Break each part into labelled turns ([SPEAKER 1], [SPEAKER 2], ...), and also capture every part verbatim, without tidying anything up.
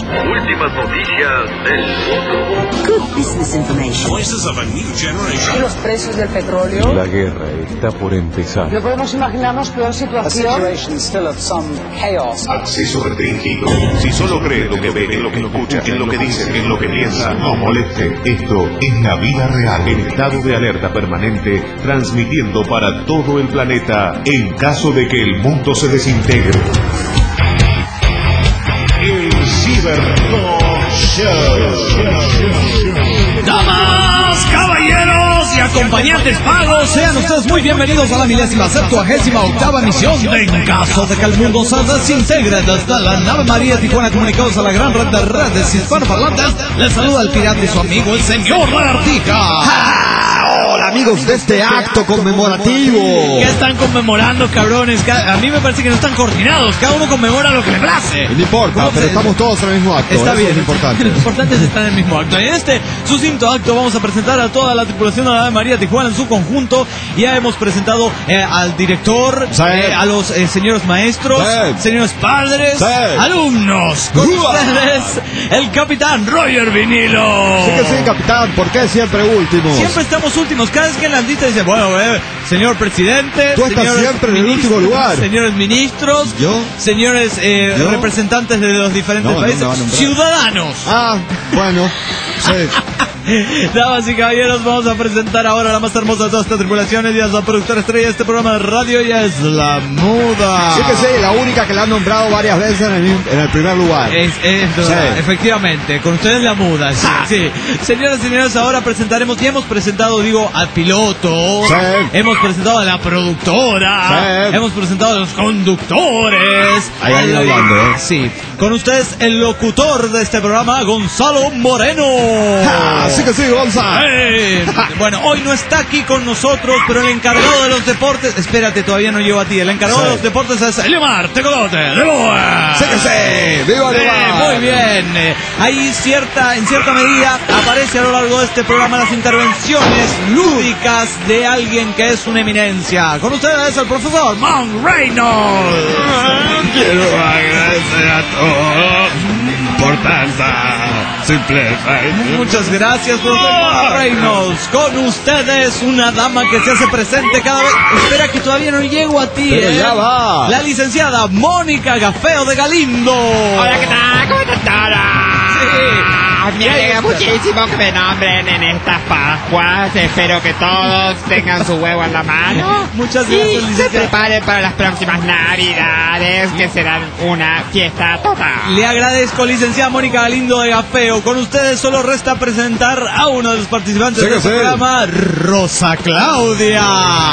[SPEAKER 1] Últimas noticias del mundo.
[SPEAKER 2] Good business information.
[SPEAKER 3] Voices of a new generation.
[SPEAKER 4] Y los precios del petróleo.
[SPEAKER 5] La guerra está por empezar.
[SPEAKER 4] No podemos imaginarnos peor situación.
[SPEAKER 6] Acceso restringido.
[SPEAKER 3] Si solo cree lo que ve, en lo que escucha, en lo que dice, en lo que piensa,
[SPEAKER 6] No moleste. Esto es la vida real.
[SPEAKER 3] en estado de alerta permanente, transmitiendo para todo el planeta en caso de que el mundo se desintegre. El Cibertalk Show.
[SPEAKER 7] Damas, caballeros y acompañantes pagos, sean ustedes muy bienvenidos a la milésima septuagésima octava emisión de En caso de que el mundo se desintegre desde la nave María Tijuana, comunicados a la gran red de redes hispanoparlantes. Les saluda el pirata y su amigo, el señor Lagartija.
[SPEAKER 8] Hola amigos de este acto conmemorativo.
[SPEAKER 7] ¿Qué están conmemorando, cabrones? A mí me parece que no están coordinados, cada uno conmemora lo que le place.
[SPEAKER 8] No importa, pero estamos todos en el mismo acto.
[SPEAKER 7] Está
[SPEAKER 8] Eso
[SPEAKER 7] bien,
[SPEAKER 8] es importante.
[SPEAKER 7] Lo importante es estar en el mismo acto. En este sucinto acto vamos a presentar a toda la tripulación de la nave María Tijuana en su conjunto. Ya hemos presentado eh, al director,
[SPEAKER 8] sí.
[SPEAKER 7] eh, a los eh, señores maestros,
[SPEAKER 8] sí.
[SPEAKER 7] señores padres,
[SPEAKER 8] sí.
[SPEAKER 7] alumnos. Con
[SPEAKER 8] ¡Uah!
[SPEAKER 7] ustedes, el capitán Roger Vinilo.
[SPEAKER 8] Sí que sí, capitán, ¿por qué siempre últimos?
[SPEAKER 7] Siempre estamos últimos. Cada vez que en la lista dice, bueno, eh, señor presidente,
[SPEAKER 8] Tú estás siempre en el último lugar.
[SPEAKER 7] Señores ministros,
[SPEAKER 8] ¿Yo?
[SPEAKER 7] señores eh,
[SPEAKER 8] ¿Yo?
[SPEAKER 7] representantes de los diferentes
[SPEAKER 8] No, no
[SPEAKER 7] países,
[SPEAKER 8] me va a nombrar.
[SPEAKER 7] ciudadanos.
[SPEAKER 8] Ah, bueno, sí.
[SPEAKER 7] Damas y caballeros, vamos a presentar ahora a la más hermosa de todas estas tripulaciones. Ella es la productora estrella de este programa de radio. Ella es la Muda.
[SPEAKER 8] Sí que sí, la única que la han nombrado varias veces en el, en el primer lugar.
[SPEAKER 7] Es, es verdad,
[SPEAKER 8] Sí.
[SPEAKER 7] efectivamente, con ustedes la Muda, sí, sí. Señoras y señores, ahora presentaremos, ya hemos presentado, digo, al piloto,
[SPEAKER 8] Sí.
[SPEAKER 7] hemos presentado a la productora,
[SPEAKER 8] Sí.
[SPEAKER 7] hemos presentado a los conductores.
[SPEAKER 8] Hay alguien
[SPEAKER 7] al-
[SPEAKER 8] hablando, ¿eh?
[SPEAKER 7] Sí, con ustedes el locutor de este programa, Gonzalo Moreno.
[SPEAKER 8] Ah, sí que sí, Gonza.
[SPEAKER 7] ¡Eh! Bueno, hoy no está aquí con nosotros, pero el encargado de los deportes, espérate, todavía no llego a ti, el encargado
[SPEAKER 8] Sí.
[SPEAKER 7] de los deportes es Eliomar Tecolote de Boa.
[SPEAKER 8] Sí que sí, viva
[SPEAKER 7] Eh,
[SPEAKER 8] Neymar.
[SPEAKER 7] muy bien. Eh, Hay cierta, en cierta medida, aparece a lo largo de este programa las intervenciones lúdicas de alguien que es una eminencia. Con ustedes el profesor Mon Reynolds.
[SPEAKER 3] Quiero agradecer a todos por tanta simpleza.
[SPEAKER 7] Muchas gracias, profesor Mon Reynolds. Con ustedes una dama que se hace presente cada vez. Espera que todavía no llego a ti.
[SPEAKER 8] Pero
[SPEAKER 7] eh.
[SPEAKER 8] ya va.
[SPEAKER 7] La licenciada Mónica Gafeo de Galindo.
[SPEAKER 9] Hola, ¿qué tal? ¿Cómo están todos? Me alegra muchísimo que me nombren en estas Pascuas. Espero que todos tengan su huevo en la mano.
[SPEAKER 7] Muchas
[SPEAKER 9] Y
[SPEAKER 7] gracias,
[SPEAKER 9] se
[SPEAKER 7] licenciada.
[SPEAKER 9] preparen para las próximas Navidades, que serán una fiesta total.
[SPEAKER 7] Le agradezco, licenciada Mónica Galindo de Gafeo. Con ustedes solo resta presentar a uno de los participantes
[SPEAKER 8] Sí
[SPEAKER 7] de
[SPEAKER 8] que
[SPEAKER 7] este
[SPEAKER 8] sí.
[SPEAKER 7] programa, Rosa Claudia.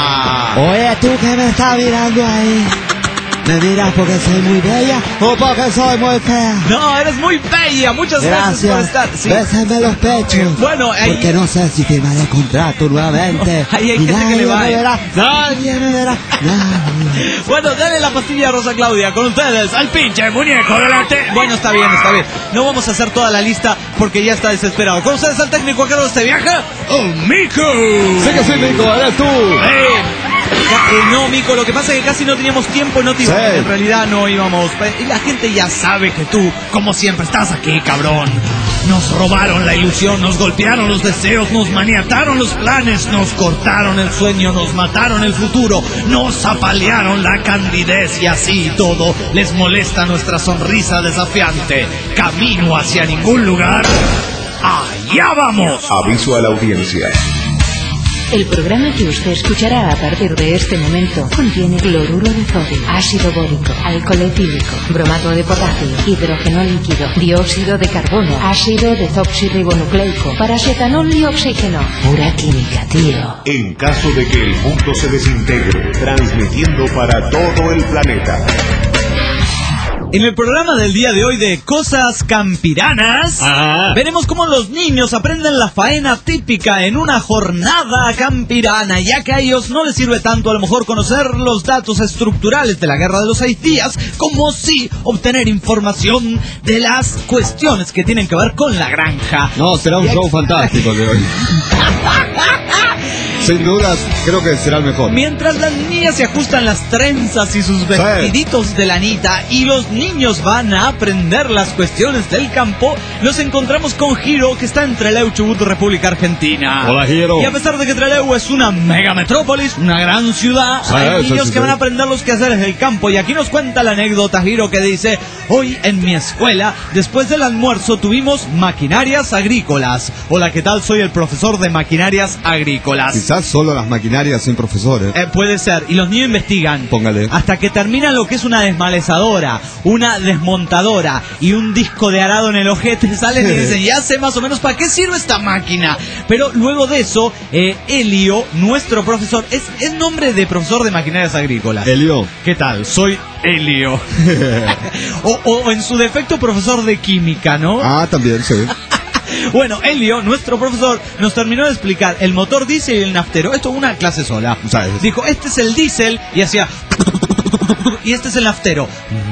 [SPEAKER 8] Oye, tú que me estás mirando ahí, ¿me miras porque soy muy bella o porque soy muy fea?
[SPEAKER 7] No, eres muy bella. Muchas gracias, por estar. Sí.
[SPEAKER 8] Bésame los pechos.
[SPEAKER 7] Bueno, ahí-
[SPEAKER 8] porque no sé si firmaré contrato nuevamente.
[SPEAKER 7] Ahí hay
[SPEAKER 8] Y
[SPEAKER 7] gente que
[SPEAKER 8] nadie
[SPEAKER 7] le va,
[SPEAKER 8] me
[SPEAKER 7] ¿eh?
[SPEAKER 8] verá,
[SPEAKER 7] Nadie.
[SPEAKER 8] nadie me verá, nadie.
[SPEAKER 7] Bueno, dale la pastilla a Rosa Claudia. Con ustedes, al pinche muñeco de la te... Bueno, está bien, está bien. No vamos a hacer toda la lista porque ya está desesperado. Con ustedes, al técnico a cargo de este viaje, oh, Mico.
[SPEAKER 8] Sí que sí, Nico, eres tú.
[SPEAKER 7] Eh, ca- eh, no, Mico, lo que pasa es que casi no teníamos tiempo y no te íbamos.
[SPEAKER 8] Sí.
[SPEAKER 7] En realidad no íbamos. Y la gente ya sabe que tú, como siempre, estás aquí, cabrón. Nos robaron la ilusión, nos golpearon los deseos, nos maniataron los planes, nos cortaron el sueño, nos mataron el futuro, nos apalearon la candidez y así todo les molesta nuestra sonrisa desafiante. Camino hacia ningún lugar. ¡Allá vamos!
[SPEAKER 6] Aviso a la audiencia.
[SPEAKER 2] El programa que usted escuchará a partir de este momento contiene cloruro de sodio, ácido bórico, alcohol etílico, bromato de potasio, hidrógeno líquido, dióxido de carbono, ácido desoxirribonucleico, paracetanol y oxígeno. Pura química, tío.
[SPEAKER 3] En caso de que el mundo se desintegre, transmitiendo para todo el planeta.
[SPEAKER 7] En el programa del día de hoy de Cosas Campiranas,
[SPEAKER 3] Ah.
[SPEAKER 7] veremos cómo los niños aprenden la faena típica en una jornada campirana, ya que a ellos no les sirve tanto a lo mejor conocer los datos estructurales de la Guerra de los Seis Días, como sí obtener información de las cuestiones que tienen que ver con la granja.
[SPEAKER 8] No, será un show fantástico de hoy. Sí, Sin dudas, creo que será el mejor.
[SPEAKER 7] Mientras las niñas se ajustan las trenzas y sus vestiditos de lanita y los niños van a aprender las cuestiones del campo, nos encontramos con Hiro, que está en Trelew, Chubut, República Argentina.
[SPEAKER 8] Hola, Hiro.
[SPEAKER 7] Y a pesar de que Trelew es una mega metrópolis, una gran ciudad,
[SPEAKER 8] sí,
[SPEAKER 7] hay
[SPEAKER 8] sí,
[SPEAKER 7] niños
[SPEAKER 8] sí,
[SPEAKER 7] que
[SPEAKER 8] sí.
[SPEAKER 7] van a aprender los quehaceres del campo. Y aquí nos cuenta la anécdota Hiro, que dice: hoy en mi escuela, después del almuerzo, tuvimos maquinarias agrícolas. Hola, ¿qué tal? Soy el profesor de maquinarias agrícolas.
[SPEAKER 8] Quizás solo las maquinarias sin profesores.
[SPEAKER 7] Eh, puede ser. Y los niños investigan.
[SPEAKER 8] Póngale.
[SPEAKER 7] Hasta que terminan lo que es una desmalezadora, una desmontadora y un disco de arado en el ojete. Salen y dicen: ya sé más o menos para qué sirve esta máquina. Pero luego de eso, eh, Elio, nuestro profesor, es, es nombre de profesor de maquinarias agrícolas.
[SPEAKER 8] Elio.
[SPEAKER 7] ¿Qué tal? Soy Elio. o, o en su defecto, profesor de química, ¿no?
[SPEAKER 8] Ah, también, sí.
[SPEAKER 7] Bueno, Elio, nuestro profesor, nos terminó de explicar el motor diésel y el naftero. Esto es una clase sola.
[SPEAKER 8] ¿Sabes?
[SPEAKER 7] Dijo: este es el diésel, y hacía y este es el naftero.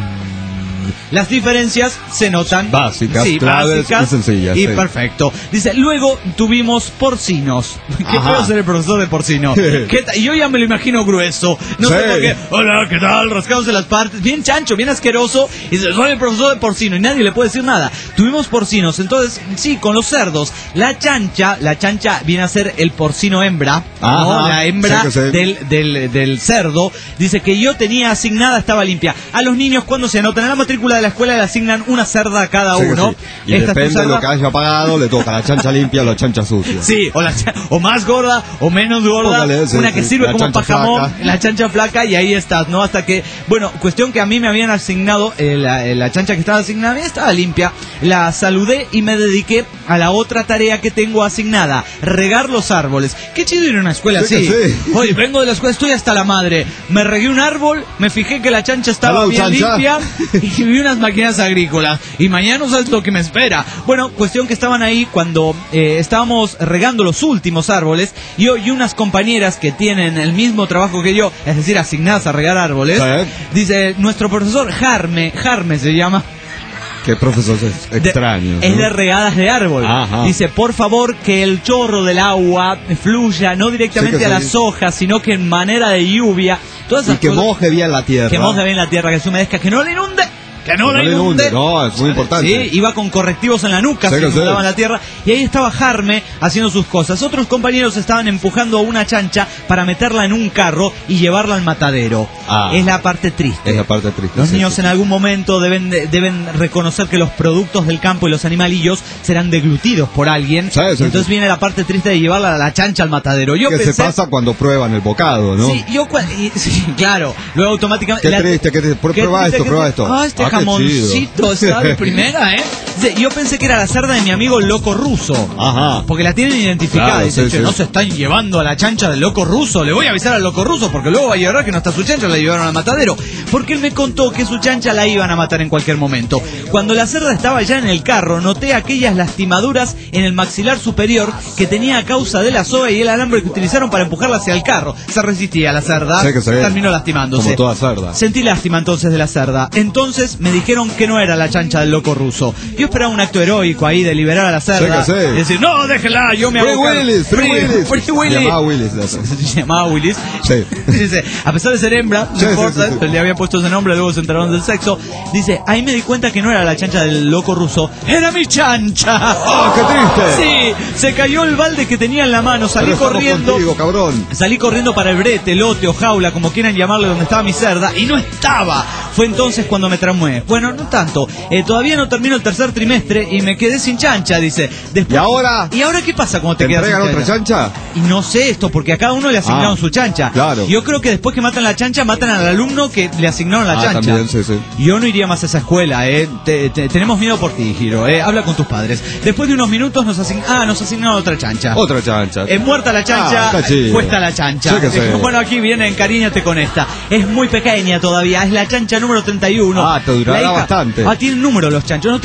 [SPEAKER 7] Las diferencias se notan.
[SPEAKER 8] Básicas,
[SPEAKER 7] sí,
[SPEAKER 8] claves
[SPEAKER 7] básicas
[SPEAKER 8] y sencillas.
[SPEAKER 7] Y
[SPEAKER 8] sí.
[SPEAKER 7] perfecto. Dice: luego tuvimos porcinos. ¿Qué
[SPEAKER 8] Ajá.
[SPEAKER 7] puedo ser el profesor de porcino? ¿Qué ta- y yo ya me lo imagino grueso. No
[SPEAKER 8] Sí.
[SPEAKER 7] sé por qué. Hola, ¿qué tal? Rascándose las partes. Bien chancho, bien asqueroso. Y dice: soy el profesor de porcino. Y nadie le puede decir nada. Tuvimos porcinos. Entonces, sí, con los cerdos. La chancha, la chancha viene a ser el porcino hembra. ¿no?
[SPEAKER 8] Ajá.
[SPEAKER 7] La hembra
[SPEAKER 8] Sí que sí.
[SPEAKER 7] del, del, del cerdo. Dice que yo tenía asignada, estaba limpia. A los niños, cuando se anotan en la matrícula de la escuela, le asignan una cerda a cada
[SPEAKER 8] Sí que
[SPEAKER 7] uno.
[SPEAKER 8] sí. Y
[SPEAKER 7] Esta es tu
[SPEAKER 8] depende de lo
[SPEAKER 7] cerda.
[SPEAKER 8] que haya pagado, le toca la chancha limpia o la chancha sucia.
[SPEAKER 7] Sí, o, la cha- o más gorda o menos gorda,
[SPEAKER 8] Póngale, sí,
[SPEAKER 7] una que
[SPEAKER 8] sí.
[SPEAKER 7] sirve
[SPEAKER 8] La
[SPEAKER 7] como
[SPEAKER 8] chancha
[SPEAKER 7] pajamón,
[SPEAKER 8] flaca.
[SPEAKER 7] la chancha flaca, y ahí estás, ¿no? Hasta que, bueno, cuestión que a mí me habían asignado, eh, la, eh, la chancha que estaba asignada estaba limpia, la saludé y me dediqué a la otra tarea que tengo asignada: regar los árboles. Qué chido ir a una escuela
[SPEAKER 8] Sí
[SPEAKER 7] así.
[SPEAKER 8] que sí.
[SPEAKER 7] Oye, vengo de la escuela, estoy hasta la madre. Me regué un árbol, me fijé que la chancha estaba
[SPEAKER 8] Hello,
[SPEAKER 7] bien
[SPEAKER 8] chancha.
[SPEAKER 7] limpia y vi unas máquinas agrícolas. Y mañana no sabes lo que me espera. Bueno, cuestión que estaban ahí cuando eh, estábamos regando los últimos árboles. Y yo y unas compañeras que tienen el mismo trabajo que yo, es decir, asignadas a regar árboles.
[SPEAKER 8] Sí.
[SPEAKER 7] Dice nuestro profesor Jarme, Jarme se llama.
[SPEAKER 8] Qué profesor es
[SPEAKER 7] De-
[SPEAKER 8] extraño.
[SPEAKER 7] es
[SPEAKER 8] ¿no?
[SPEAKER 7] de regadas de árbol.
[SPEAKER 8] Ajá.
[SPEAKER 7] Dice: por favor, que el chorro del agua fluya no directamente
[SPEAKER 8] Sí que
[SPEAKER 7] a
[SPEAKER 8] sí.
[SPEAKER 7] las hojas, sino que en manera de lluvia. Todas
[SPEAKER 8] Y
[SPEAKER 7] esas
[SPEAKER 8] que
[SPEAKER 7] cosas-
[SPEAKER 8] moje bien la tierra.
[SPEAKER 7] que moje bien la tierra, que se humedezca, que no le inunde. Que no,
[SPEAKER 8] Que
[SPEAKER 7] la
[SPEAKER 8] no le
[SPEAKER 7] inunde.
[SPEAKER 8] inunde. No, es muy importante.
[SPEAKER 7] Sí, iba con correctivos en la nuca,
[SPEAKER 8] Sí,
[SPEAKER 7] se
[SPEAKER 8] que sí.
[SPEAKER 7] inundaban la tierra. Y ahí estaba Jarme haciendo sus cosas. Otros compañeros estaban empujando a una chancha para meterla en un carro y llevarla al matadero.
[SPEAKER 8] Ah.
[SPEAKER 7] Es la parte triste.
[SPEAKER 8] Es la parte triste.
[SPEAKER 7] Los
[SPEAKER 8] sí,
[SPEAKER 7] niños
[SPEAKER 8] sí.
[SPEAKER 7] en algún momento deben, de- deben reconocer que los productos del campo y los animalillos serán deglutidos por alguien.
[SPEAKER 8] Sí, sí,
[SPEAKER 7] Entonces
[SPEAKER 8] sí.
[SPEAKER 7] viene la parte triste de llevarla a la chancha al matadero. Yo
[SPEAKER 8] ¿Qué
[SPEAKER 7] pensé,
[SPEAKER 8] se pasa cuando prueban el bocado, no?
[SPEAKER 7] Sí, yo cua- y- sí, claro. Luego automáticamente.
[SPEAKER 8] Qué triste, qué triste. Pru- prueba esto,
[SPEAKER 7] qué
[SPEAKER 8] prueba
[SPEAKER 7] triste.
[SPEAKER 8] esto.
[SPEAKER 7] Ah, este
[SPEAKER 8] Ah, qué
[SPEAKER 7] jamoncito está de primera, ¿eh? Dice: yo pensé que era la cerda de mi amigo el loco ruso.
[SPEAKER 8] Ajá.
[SPEAKER 7] Porque la tienen identificada.
[SPEAKER 8] Claro,
[SPEAKER 7] Dice:
[SPEAKER 8] sí,
[SPEAKER 7] "Che,
[SPEAKER 8] sí.
[SPEAKER 7] no se están llevando a la chancha del loco ruso. Le voy a avisar al loco ruso porque luego va a llorar que no está su chancha, la llevaron al matadero". Porque él me contó que su chancha la iban a matar en cualquier momento. Cuando la cerda estaba ya en el carro, noté aquellas lastimaduras en el maxilar superior que tenía a causa de la soga y el alambre que utilizaron para empujarla hacia el carro. Se resistía la cerda,
[SPEAKER 8] Sí que se ve.
[SPEAKER 7] terminó lastimándose.
[SPEAKER 8] Como toda cerda.
[SPEAKER 7] Sentí lástima entonces de la cerda. Entonces me dijeron que no era la chancha del loco ruso. Yo esperaba un acto heroico ahí de liberar a la cerda.
[SPEAKER 8] Sí que sí.
[SPEAKER 7] Y decir: no, déjela, yo me
[SPEAKER 8] Free
[SPEAKER 7] hago cargo".
[SPEAKER 8] Willis, Free Willis.
[SPEAKER 7] Free Willis.
[SPEAKER 8] Se llamaba Willis. de eso.
[SPEAKER 7] Se llamaba Willis.
[SPEAKER 8] Sí.
[SPEAKER 7] Dice: a pesar de ser hembra, no
[SPEAKER 8] Sí, sí,
[SPEAKER 7] importa,
[SPEAKER 8] sí, sí.
[SPEAKER 7] le había puesto ese nombre, luego se enteraron del sexo. Dice: ahí me di cuenta que no era la chancha del loco ruso, era mi chancha.
[SPEAKER 8] ¡Ah, qué triste!
[SPEAKER 7] Sí, se cayó el balde que tenía en la mano, salí
[SPEAKER 8] Pero estamos
[SPEAKER 7] corriendo.
[SPEAKER 8] contigo, cabrón.
[SPEAKER 7] Salí corriendo para el brete, lote o jaula, como quieran llamarle, donde estaba mi cerda, y no estaba. Fue entonces cuando me traumé. Bueno, no tanto. Eh, todavía no termino el tercer trimestre y me quedé sin chancha, dice. Después,
[SPEAKER 8] ¿Y ahora?
[SPEAKER 7] ¿Y ahora qué pasa cuando te,
[SPEAKER 8] ¿Te
[SPEAKER 7] quedas sin
[SPEAKER 8] entregan otra chancha?
[SPEAKER 7] Y no sé esto, porque a cada uno le asignaron
[SPEAKER 8] Ah,
[SPEAKER 7] su chancha.
[SPEAKER 8] claro.
[SPEAKER 7] Yo creo que después que matan la chancha, matan al alumno que le asignaron la
[SPEAKER 8] Ah,
[SPEAKER 7] chancha.
[SPEAKER 8] también, sí, sí.
[SPEAKER 7] Yo no iría más a esa escuela, eh. Te- te- tenemos miedo por ti, Giro, eh. Habla con tus padres. Después de unos minutos nos asign... ah, nos asignaron otra chancha.
[SPEAKER 8] Otra chancha.
[SPEAKER 7] Es muerta la chancha,
[SPEAKER 8] Ah, está chido.
[SPEAKER 7] puesta la chancha.
[SPEAKER 8] Sí que sí.
[SPEAKER 7] Dijo: bueno, aquí viene, encariñate con esta. Es muy pequeña todavía, es la chancha número treinta y uno.
[SPEAKER 8] Ah, te durará
[SPEAKER 7] La hija-
[SPEAKER 8] bastante.
[SPEAKER 7] Ah, tienen número los chanchos, no tienen nombre.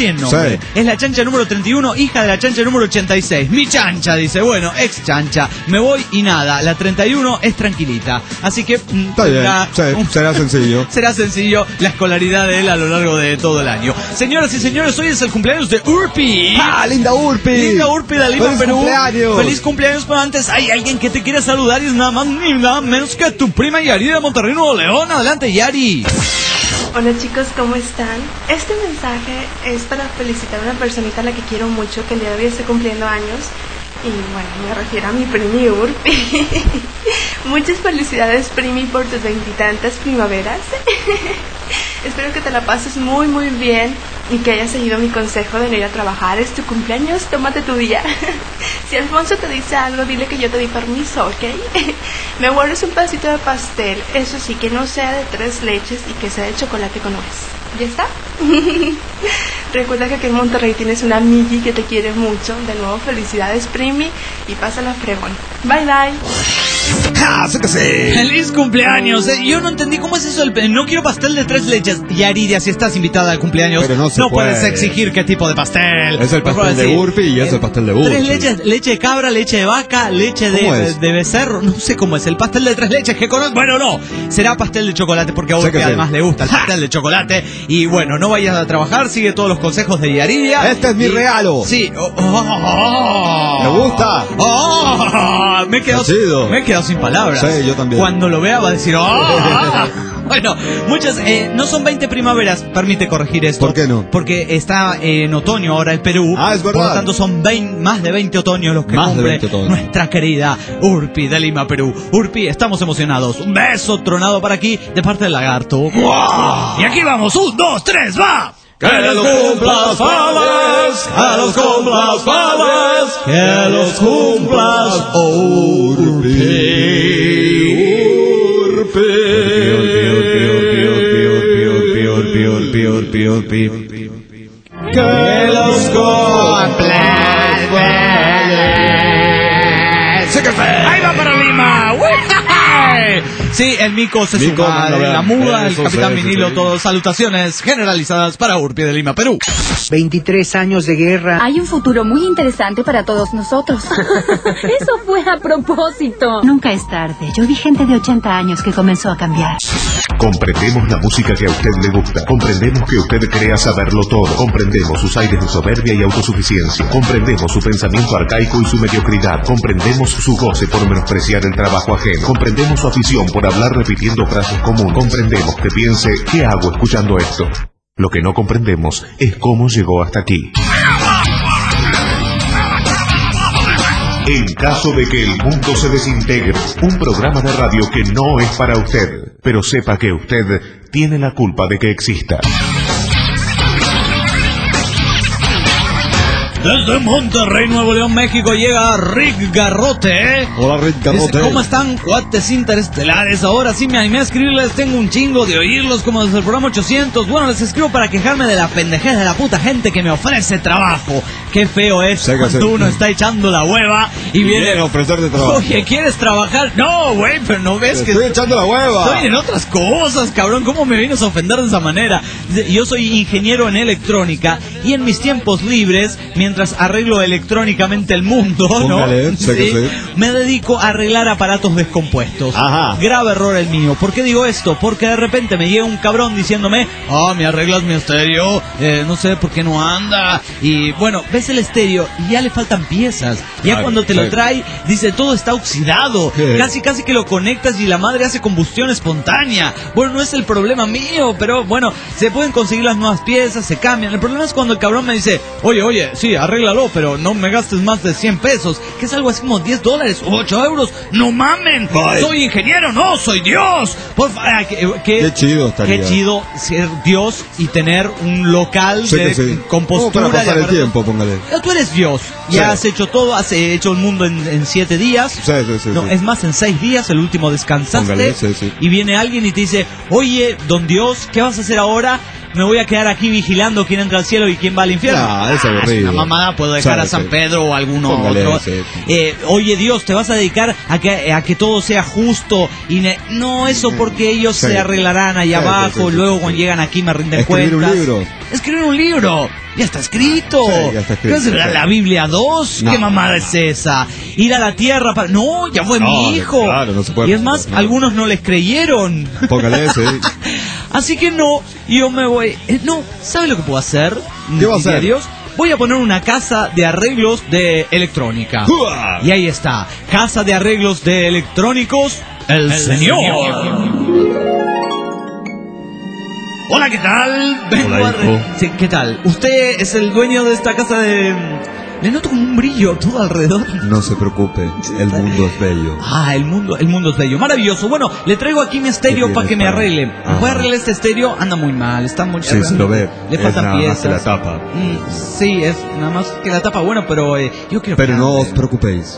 [SPEAKER 7] ocurre? Sí. Es la chancha número treinta y uno, hija de la chancha número ochenta y seis. Mi chancha, dice, bueno, ex chancha. Me voy y nada, la treinta y uno es tranquilita. Así que mm,
[SPEAKER 8] está bien,
[SPEAKER 7] la,
[SPEAKER 8] sí, um, será sencillo.
[SPEAKER 7] Será sencillo la escolaridad de él a lo largo de todo el año. Señoras y señores, hoy es el cumpleaños de Urpi.
[SPEAKER 8] ¡Ah, linda Urpi!
[SPEAKER 7] Linda Urpi de Lima,
[SPEAKER 8] ¡Feliz
[SPEAKER 7] Perú.
[SPEAKER 8] cumpleaños!
[SPEAKER 7] ¡Feliz cumpleaños! Pero antes hay alguien que te quiere saludar y es nada más ni nada menos que tu prima Yari de Monterrey, Nuevo León. Adelante, Yari.
[SPEAKER 10] Hola chicos, ¿cómo están? Este mensaje es para felicitar a una personita a la que quiero mucho, que el día de hoy está cumpliendo años. Y bueno, me refiero a mi primi Urpi. Muchas felicidades, primi, por tus veintitantas primaveras. Espero que te la pases muy muy bien y que hayas seguido mi consejo de no ir a trabajar. Es tu cumpleaños, tómate tu día. Si Alfonso te dice algo, dile que yo te di permiso, ¿ok? Me guardes un pedacito de pastel, eso sí, que no sea de tres leches y que sea de chocolate con nuez. ¿Ya está? Recuerda que aquí en Monterrey tienes una amigui que te quiere mucho. De nuevo, felicidades, primi, y pásala fregón. Bye, bye.
[SPEAKER 7] ¡Ah, sí que sí! ¡Feliz cumpleaños! Eh, yo no entendí cómo es eso. El, no quiero pastel de tres leches. Y Aridia, si estás invitada al cumpleaños,
[SPEAKER 8] pero no, se
[SPEAKER 7] no
[SPEAKER 8] puede.
[SPEAKER 7] puedes exigir qué tipo de pastel.
[SPEAKER 8] Es el pastel de Urpi y es el pastel de Urpi.
[SPEAKER 7] Tres leches, leche de cabra, leche de vaca, leche de, de becerro. No sé cómo es. El pastel de tres leches que conozco. Bueno, no. Será pastel de chocolate porque a Urpi además sí le gusta el pastel de chocolate. Y bueno, no vayas a trabajar. Sigue todos los consejos de Yaridia.
[SPEAKER 8] Este es mi
[SPEAKER 7] y, regalo. Sí. Oh, oh, oh,
[SPEAKER 8] ¿Me gusta?
[SPEAKER 7] Oh, me he quedado, me he quedado sin palabras.
[SPEAKER 8] Sí, yo también.
[SPEAKER 7] Cuando lo vea va a decir ¡oh! Bueno, muchas, eh, no son veinte primaveras, permite corregir esto.
[SPEAKER 8] ¿Por qué no?
[SPEAKER 7] Porque está eh, en otoño ahora el Perú.
[SPEAKER 8] Ah, es verdad.
[SPEAKER 7] Por lo tanto son veinte, más de veinte otoños los que
[SPEAKER 8] más
[SPEAKER 7] cumple
[SPEAKER 8] de
[SPEAKER 7] nuestra querida Urpi de Lima, Perú. Urpi, estamos emocionados. Un beso tronado para aquí de parte del lagarto. ¡Wow! Y aquí vamos, un, dos, tres, va.
[SPEAKER 11] Que los cumplas feliz, que los cumplas feliz, que los cumplas Urpi. Que los cumplas feliz.
[SPEAKER 7] ¡Ahí va para Lima! Sí, el Mico se
[SPEAKER 8] Mico,
[SPEAKER 7] suma,
[SPEAKER 8] no, no,
[SPEAKER 7] la muda, el
[SPEAKER 8] eso,
[SPEAKER 7] capitán
[SPEAKER 8] eso,
[SPEAKER 7] Vinilo,
[SPEAKER 8] eso.
[SPEAKER 7] todos salutaciones generalizadas para Urpi de Lima, Perú.
[SPEAKER 12] veintitrés años de guerra.
[SPEAKER 13] Hay un futuro muy interesante para todos nosotros. Eso fue a propósito.
[SPEAKER 2] Nunca es tarde. Yo vi gente de ochenta años que comenzó a cambiar.
[SPEAKER 3] Comprendemos la música que a usted le gusta. Comprendemos que usted crea saberlo todo. Comprendemos sus aires de soberbia y autosuficiencia. Comprendemos su pensamiento arcaico y su mediocridad. Comprendemos su goce por menospreciar el trabajo ajeno. Comprendemos su afición por hablar repitiendo frases comunes. Comprendemos que piense, ¿qué hago escuchando esto? Lo que no comprendemos es cómo llegó hasta aquí. En caso de que el mundo se desintegre, un programa de radio que no es para usted, pero sepa que usted tiene la culpa de que exista.
[SPEAKER 7] Desde Monterrey, Nuevo León, México, llega Rick Garrote.
[SPEAKER 8] Hola, Rick Garrote.
[SPEAKER 7] Dice, ¿cómo están, cuates interestelares? Ahora sí me animé a escribirles, tengo un chingo de oírlos como desde el programa ochocientos. Bueno, les escribo para quejarme de la pendejez de la puta gente que me ofrece trabajo. Qué feo es
[SPEAKER 8] Sí,
[SPEAKER 7] cuando
[SPEAKER 8] sí.
[SPEAKER 7] uno está echando la hueva y viene...
[SPEAKER 8] Viene a ofrecerte trabajo.
[SPEAKER 7] Oye, ¿quieres trabajar? No, güey, pero no ves
[SPEAKER 8] Te
[SPEAKER 7] que...
[SPEAKER 8] estoy echando la hueva.
[SPEAKER 7] Estoy en otras cosas, cabrón. ¿Cómo me vienes a ofender de esa manera? Yo soy ingeniero en electrónica y en mis tiempos libres, mientras arreglo electrónicamente el mundo, ¿no?
[SPEAKER 8] Póngale, sé que sí.
[SPEAKER 7] Me dedico a arreglar aparatos descompuestos.
[SPEAKER 8] Ajá.
[SPEAKER 7] Grave error el mío. ¿Por qué digo esto? Porque de repente me llega un cabrón diciéndome, ah, me arreglas mi estéreo, eh, no sé por qué no anda. Y bueno, ves el estéreo y ya le faltan piezas. Ya
[SPEAKER 8] Claro,
[SPEAKER 7] cuando te lo
[SPEAKER 8] sí.
[SPEAKER 7] trae, dice, todo está oxidado.
[SPEAKER 8] Sí.
[SPEAKER 7] Casi, casi que lo conectas y la madre hace combustión espontánea. Bueno, no es el problema mío, pero bueno, se pueden conseguir las nuevas piezas, se cambian. El problema es cuando el cabrón me dice, oye, oye, sí, arréglalo, pero no me gastes más de cien pesos, que es algo así como diez dólares o ocho euros. ¡No mamen!
[SPEAKER 8] Bye.
[SPEAKER 7] Soy ingeniero, no, soy Dios. Por fa- ah, que- que-
[SPEAKER 8] Qué chido estaría.
[SPEAKER 7] Qué chido ser Dios y tener un local
[SPEAKER 8] Sí
[SPEAKER 7] de
[SPEAKER 8] que sí.
[SPEAKER 7] compostura.
[SPEAKER 8] Como para pasar
[SPEAKER 7] de
[SPEAKER 8] el
[SPEAKER 7] aparatos.
[SPEAKER 8] tiempo, póngale.
[SPEAKER 7] Tú eres Dios, ya
[SPEAKER 8] Sí.
[SPEAKER 7] has hecho todo, has hecho el mundo en, en siete días.
[SPEAKER 8] Sí, sí, sí.
[SPEAKER 7] No,
[SPEAKER 8] sí.
[SPEAKER 7] es más, en seis días, el último descansaste.
[SPEAKER 8] Póngale, sí, sí.
[SPEAKER 7] Y viene alguien y te dice, oye, don Dios, ¿qué vas a hacer ahora? me voy a quedar aquí vigilando quién entra al cielo y quién va al infierno.
[SPEAKER 8] Ah, es aburrido.
[SPEAKER 7] Es una mamada, puedo dejar a San Pedro o alguno Póngale otro. Eh, oye Dios, te vas a dedicar a que, a que todo sea justo. Y ne- no, eso porque ellos sí. se arreglarán allá sí, abajo. Sí, sí, luego sí, cuando sí. llegan aquí me rinden cuentas. Escribir un libro. Escribir un libro. Ya está escrito. Sí, ya está escrito. ¿Qué es la, la Biblia dos? No, ¿Qué mamada no, es esa? Ir a la tierra para... No, ya fue no, mi hijo.
[SPEAKER 8] Claro, no se puede.
[SPEAKER 7] Y es más, no. algunos no les creyeron.
[SPEAKER 8] Póngale ese.
[SPEAKER 7] Así que no, yo me voy... Eh, no, ¿sabe lo que puedo hacer?
[SPEAKER 8] ¿Qué va a hacer?
[SPEAKER 7] Dios? Voy a poner una casa de arreglos de electrónica. ¡Uah! Y ahí está. Casa de arreglos de electrónicos, el, el señor. señor. Hola, ¿qué tal? Vengo
[SPEAKER 8] Hola,
[SPEAKER 7] a re... sí, ¿qué tal? ¿Usted es el dueño de esta casa de...? Le noto como un brillo todo alrededor.
[SPEAKER 8] No se preocupe, el mundo es bello.
[SPEAKER 7] Ah, el mundo, el mundo es bello. Maravilloso. Bueno, le traigo aquí mi estéreo para que me arregle. ¿Me puede arreglar este estéreo? Anda muy mal, está muy...
[SPEAKER 8] Sí, se lo ve.
[SPEAKER 7] Le faltan
[SPEAKER 8] nada
[SPEAKER 7] piezas.
[SPEAKER 8] más que la tapa.
[SPEAKER 7] Mm, sí, es nada más que la tapa. Bueno, pero eh, yo quiero...
[SPEAKER 8] Pero no os preocupéis.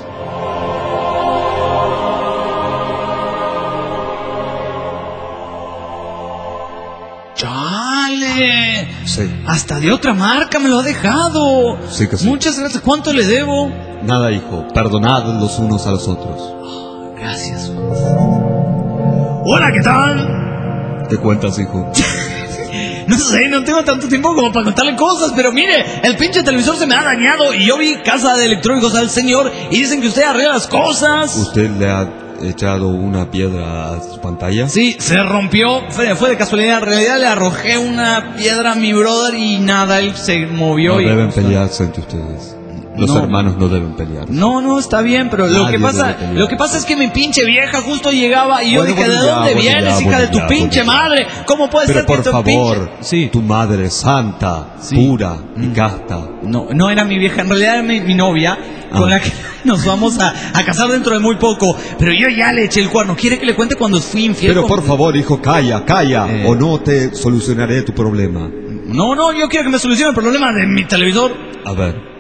[SPEAKER 7] ¡Chale!
[SPEAKER 8] Sí.
[SPEAKER 7] Hasta de otra marca me lo ha dejado.
[SPEAKER 8] Sí que sí.
[SPEAKER 7] Muchas gracias. ¿Cuánto le debo?
[SPEAKER 8] Nada, hijo. Perdonad los unos a los otros.
[SPEAKER 7] Oh, gracias. Hola, ¿qué tal?
[SPEAKER 8] ¿Qué cuentas, hijo?
[SPEAKER 7] No sé, no tengo tanto tiempo como para contarle cosas, pero mire, el pinche televisor se me ha dañado y yo vi Casa de Electrónicos al señor y dicen que usted arregla las cosas.
[SPEAKER 8] ¿Usted le ha echado una piedra a su pantalla?
[SPEAKER 7] Sí, se rompió, fue, fue de casualidad, en realidad le arrojé una piedra a mi brother y nada, él se movió.
[SPEAKER 8] No
[SPEAKER 7] y
[SPEAKER 8] deben pelearse entre ustedes. Los
[SPEAKER 7] no.
[SPEAKER 8] hermanos no deben pelear.
[SPEAKER 7] No, no, está bien, pero Nadie lo que pasa lo que pasa es que mi pinche vieja justo llegaba y yo bueno, dije, ¿de ya, dónde bueno, vienes, ya, hija bueno, de tu ya, pinche bueno, madre? ¿Cómo puede
[SPEAKER 8] pero
[SPEAKER 7] ser
[SPEAKER 8] por
[SPEAKER 7] que tu
[SPEAKER 8] favor,
[SPEAKER 7] pinche... Sí.
[SPEAKER 8] Tu madre es santa, sí. pura y casta.
[SPEAKER 7] No, no era mi vieja, en realidad era mi, mi novia, ah. con la que nos vamos a, a casar dentro de muy poco, pero yo ya le eché el cuerno. ¿Quiere que le cuente cuando fui infiel?
[SPEAKER 8] Pero
[SPEAKER 7] con...
[SPEAKER 8] por favor, hijo, calla, calla, eh... o no te solucionaré tu problema.
[SPEAKER 7] No, no, yo quiero que me solucione el problema de mi televisor.
[SPEAKER 8] A ver.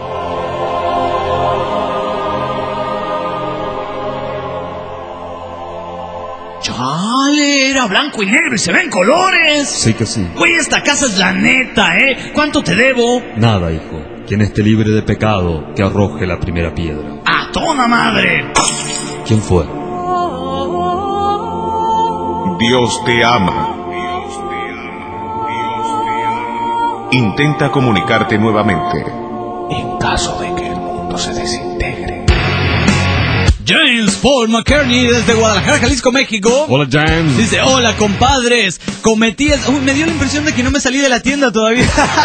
[SPEAKER 7] Chale, era blanco y negro y se ven colores.
[SPEAKER 8] Sí que sí.
[SPEAKER 7] Güey, esta casa es la neta, ¿eh? ¿Cuánto te debo?
[SPEAKER 8] Nada, hijo. Quien esté libre de pecado, que arroje la primera piedra.
[SPEAKER 7] ¡A toda madre!
[SPEAKER 8] ¿Quién fue?
[SPEAKER 6] Dios te ama. Intenta comunicarte nuevamente.
[SPEAKER 7] En caso de que el mundo se desintegre. James Paul McCartney desde Guadalajara, Jalisco, México.
[SPEAKER 8] Hola, James.
[SPEAKER 7] Dice, hola, compadres. Cometí... Uy, me dio la impresión de que no me salí de la tienda todavía.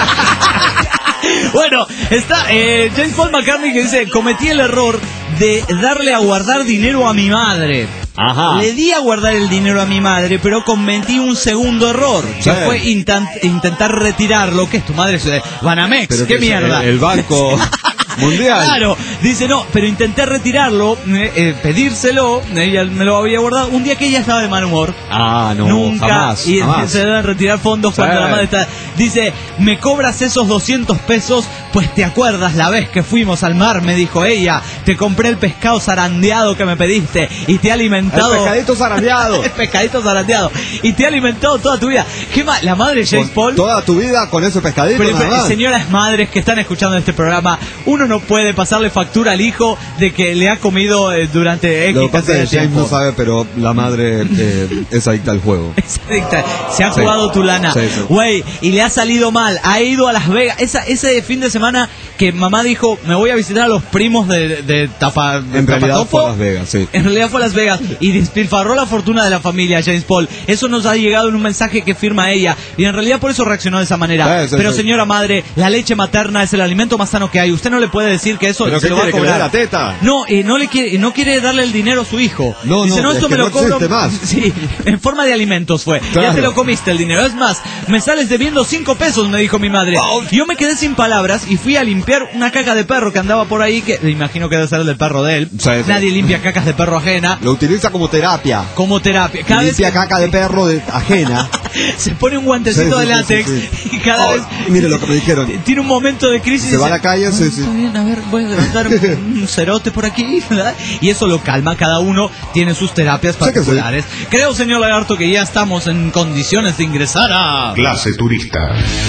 [SPEAKER 7] Bueno, está eh, James Paul McCartney que dice, cometí el error de darle a guardar dinero a mi madre.
[SPEAKER 8] Ajá.
[SPEAKER 7] Le di a guardar el dinero a mi madre, pero cometí un segundo error, sí. que fue intent, intentar retirarlo. ¿Qué es tu madre? Banamex,
[SPEAKER 8] pero
[SPEAKER 7] qué mierda.
[SPEAKER 8] El, el banco... mundial.
[SPEAKER 7] Claro, dice no, pero intenté retirarlo, eh, eh, pedírselo, ella me lo había guardado un día que ella estaba de mal humor.
[SPEAKER 8] Ah, no,
[SPEAKER 7] nunca.
[SPEAKER 8] Jamás,
[SPEAKER 7] y
[SPEAKER 8] jamás.
[SPEAKER 7] se deben retirar fondos cuando sí. la madre está. Dice, me cobras esos doscientos pesos, pues te acuerdas la vez que fuimos al mar, me dijo ella. Te compré el pescado zarandeado que me pediste y te he alimentado.
[SPEAKER 8] El pescadito zarandeado.
[SPEAKER 7] El pescadito zarandeado. Y te he alimentado toda tu vida. ¿Qué más? La madre de James
[SPEAKER 8] con
[SPEAKER 7] Paul.
[SPEAKER 8] Toda tu vida con ese pescadito.
[SPEAKER 7] Pero,
[SPEAKER 8] nada más.
[SPEAKER 7] Señoras madres que están escuchando este programa, uno no puede pasarle factura al hijo de que le ha comido eh, durante X.
[SPEAKER 8] Lo que pasa es que James no sabe, pero la madre eh, es adicta al juego.
[SPEAKER 7] Es adicta. Se ha jugado sí. tu lana. Güey, sí, sí. Y le ha salido mal. Ha ido a Las Vegas. Esa, ese fin de semana que mamá dijo, me voy a visitar a los primos de, de Tapa. De
[SPEAKER 8] en realidad
[SPEAKER 7] Tapatofo.
[SPEAKER 8] fue a Las Vegas, sí.
[SPEAKER 7] En realidad fue a Las Vegas. Y despilfarró la fortuna de la familia, James Paul. Eso nos ha llegado en un mensaje que firma ella. Y en realidad por eso reaccionó de esa manera. Sí, sí, pero sí. señora madre, la leche materna es el alimento más sano que hay. Usted no le puede decir que eso
[SPEAKER 8] ¿Pero
[SPEAKER 7] se
[SPEAKER 8] qué
[SPEAKER 7] lo va a cobrar.
[SPEAKER 8] Que le dé la teta?
[SPEAKER 7] No, y no le quiere, no quiere darle el dinero a su hijo.
[SPEAKER 8] No,
[SPEAKER 7] Dice,
[SPEAKER 8] no,
[SPEAKER 7] no, esto me lo
[SPEAKER 8] no
[SPEAKER 7] cobro.
[SPEAKER 8] Más.
[SPEAKER 7] Sí, en forma de alimentos fue. Claro. Ya te lo comiste el dinero. Es más, me sales debiendo cinco pesos, me dijo mi madre. Wow. Yo me quedé sin palabras y fui a limpiar una caca de perro que andaba por ahí, que me imagino que debe ser el del perro de él. Sí, sí. Nadie limpia cacas de perro ajena.
[SPEAKER 8] Lo utiliza como terapia.
[SPEAKER 7] Como terapia. Cada
[SPEAKER 8] limpia
[SPEAKER 7] vez...
[SPEAKER 8] caca de perro de ajena.
[SPEAKER 7] Se pone un guantecito sí, sí, de látex sí, sí, sí. y cada
[SPEAKER 8] oh,
[SPEAKER 7] vez...
[SPEAKER 8] Mire lo que me dijeron.
[SPEAKER 7] Tiene un momento de crisis.
[SPEAKER 8] Se va a la calle, sí, sí.
[SPEAKER 7] bien, a ver, voy a levantar un, un cerote por aquí, ¿verdad? Y eso lo calma, cada uno tiene sus terapias particulares. Sí. Creo, señor Lagarto, que ya estamos en condiciones de ingresar a...
[SPEAKER 3] Clase turista.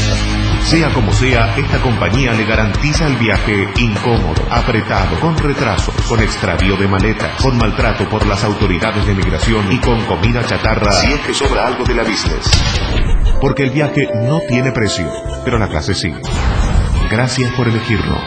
[SPEAKER 3] Sea como sea, esta compañía le garantiza el viaje incómodo, apretado, con retrasos, con extravío de maletas, con maltrato por las autoridades de migración y con comida chatarra si es que sobra algo de la business. Porque el viaje no tiene precio, pero la clase sí. Gracias por elegirnos.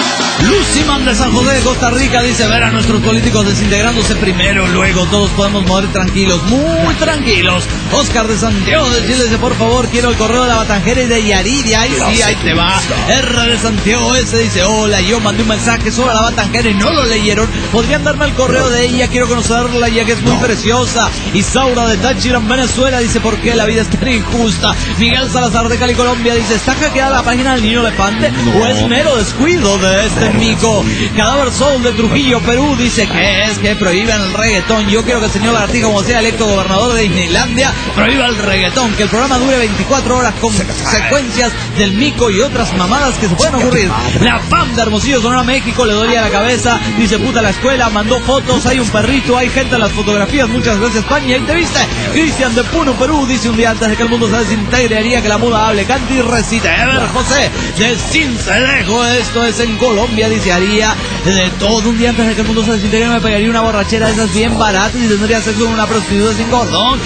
[SPEAKER 7] Luciman de San José de Costa Rica dice: ver a nuestros políticos desintegrándose primero, luego todos podemos morir tranquilos, muy tranquilos. Oscar de Santiago de Chile dice: por favor, quiero el correo de la Batanjera y de Yaridia. Ahí sí, ahí te va. R de Santiago S dice: hola, yo mandé un mensaje sobre la Batanjera y no lo leyeron. ¿Podrían darme el correo de ella? Quiero conocerla ya que es muy no. preciosa. Isaura de Táchira en Venezuela dice: ¿por qué la vida es tan injusta? Miguel Salazar de Cali, Colombia dice: ¿está hackeada la página del Niño Elefante? No. ¿O es mero descuido de este mico? Cadáver Soul de Trujillo, Perú dice que es que prohíben el reggaetón. Yo quiero que el señor Lagartijo, como sea electo gobernador de Disneylandia, prohíba el reggaetón, que el programa dure veinticuatro horas con secuencias del mico y otras mamadas que se pueden ocurrir. La P A M de Hermosillo, Sonora, México, le dolía la cabeza, dice: puta la escuela, mandó fotos, hay un perrito, hay gente en las fotografías, muchas gracias España, y ahí te viste. Cristian de Puno, Perú dice: un día antes de que el mundo se desintegre haría que la muda hable, cante y recite. Ever José de Cincelejo, esto es en Colombia, dice: haría de todo un día antes de que el mundo se desintegre, me pegaría una borrachera de esas bien baratas y tendría sexo con una prostituta sin cordón.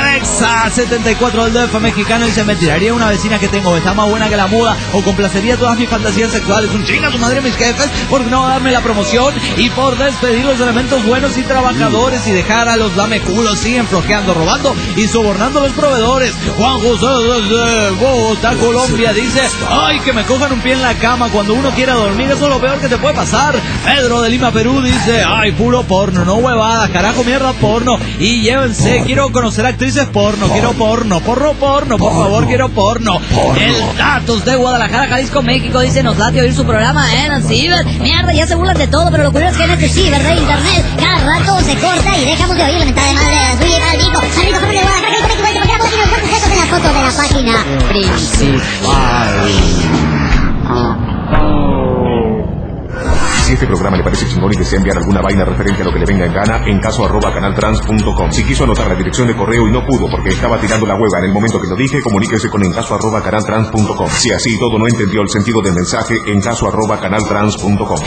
[SPEAKER 7] Alexa setenta y cuatro del D F mexicano dice: me tiraría una vecina que tengo, está más buena que la muda, o complacería todas mis fantasías sexuales. Un chinga su madre mis jefes por no darme la promoción y por despedir los elementos buenos y trabajadores y dejar a los lameculos siguen flojeando, robando y sobornando a los proveedores. Juan José desde Bogotá, Colombia dice: ay, que me cojan un pie en la cama cuando uno quiera dormir, eso es lo peor que te puede pasar. Pedro de Lima, Perú dice: ay, puro porno, no huevadas, carajo, mierda, porno. Y llévense, quiero conocer actrices porno, quiero porno, porno, porno, por favor, quiero porno. El Datos de Guadalajara, Jalisco, México dice: nos late oír su programa, eh, en Ciber. Mierda, ya se burlan de todo, pero lo curioso es que en este Ciber de internet cada rato se corta y dejamos de oír la mentada de madre de las Luis al Nico. Al Nico, de Guadalajara, Jalisco, México, dice: porque la página de los secos en la foto de la página principal.
[SPEAKER 3] Si este programa le parece chingón y desea enviar alguna vaina referente a lo que le venga en gana, en caso arroba canaltrans punto com. Si quiso anotar la dirección de correo y no pudo porque estaba tirando la hueva en el momento que lo dije, comuníquese con en caso arroba canaltrans punto com. Si así todo no entendió el sentido del mensaje, en caso arroba canaltrans punto com.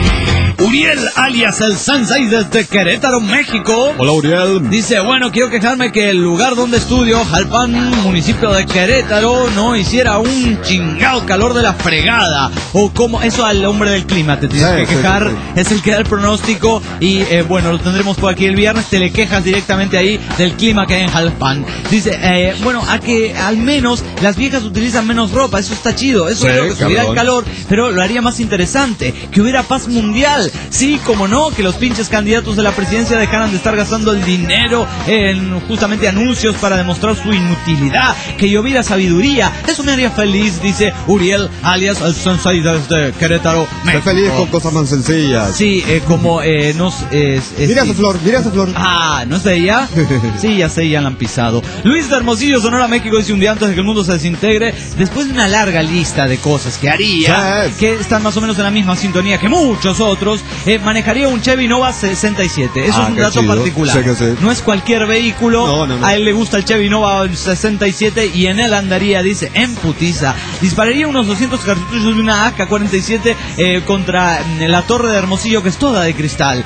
[SPEAKER 7] Uriel, alias el Sansei desde Querétaro, México.
[SPEAKER 14] Hola, Uriel.
[SPEAKER 7] Dice: bueno, quiero quejarme que el lugar donde estudio, Jalpan, municipio de Querétaro, no hiciera un chingado calor de la fregada. O como eso al hombre del clima te tienes sí, que quejar, sí, sí, sí. Es el que da el pronóstico y eh, bueno, lo tendremos por aquí el viernes, te le quejas directamente ahí del clima que hay en Jalpan. Dice, eh, bueno, a que al menos las viejas utilizan menos ropa, eso está chido, eso sí, creo que subiera el calor, pero lo haría más interesante, que hubiera paz mundial. Sí, como no, que los pinches candidatos de la presidencia dejaran de estar gastando el dinero en justamente anuncios para demostrar su inutilidad, que lloviera sabiduría, eso me haría feliz, dice Uriel, alias el Sensei desde Querétaro, México.
[SPEAKER 14] Estoy feliz con cosas más sencillas.
[SPEAKER 7] Sí, eh, como eh, nos... Eh, es,
[SPEAKER 14] mira esa flor, mira esa flor.
[SPEAKER 7] Ah, ¿no es de ella? Sí, ya sé, ya la han pisado. Luis de Hermosillo, Sonora, México, dice: un día antes de que el mundo se desintegre, después de una larga lista de cosas que haría, sí, que están más o menos en la misma sintonía que muchos otros, eh, manejaría un Chevy Nova sesenta y siete. Eso ah, es un dato chido. Particular. Sí que sí. No es cualquier vehículo. No, no, no. A él le gusta el Chevy Nova sesenta y siete y en él andaría, dice, en putiza. Dispararía unos doscientos cartuchos de una A K cuarenta y siete eh, contra eh, la torre de Hermosillo, que es toda de cristal.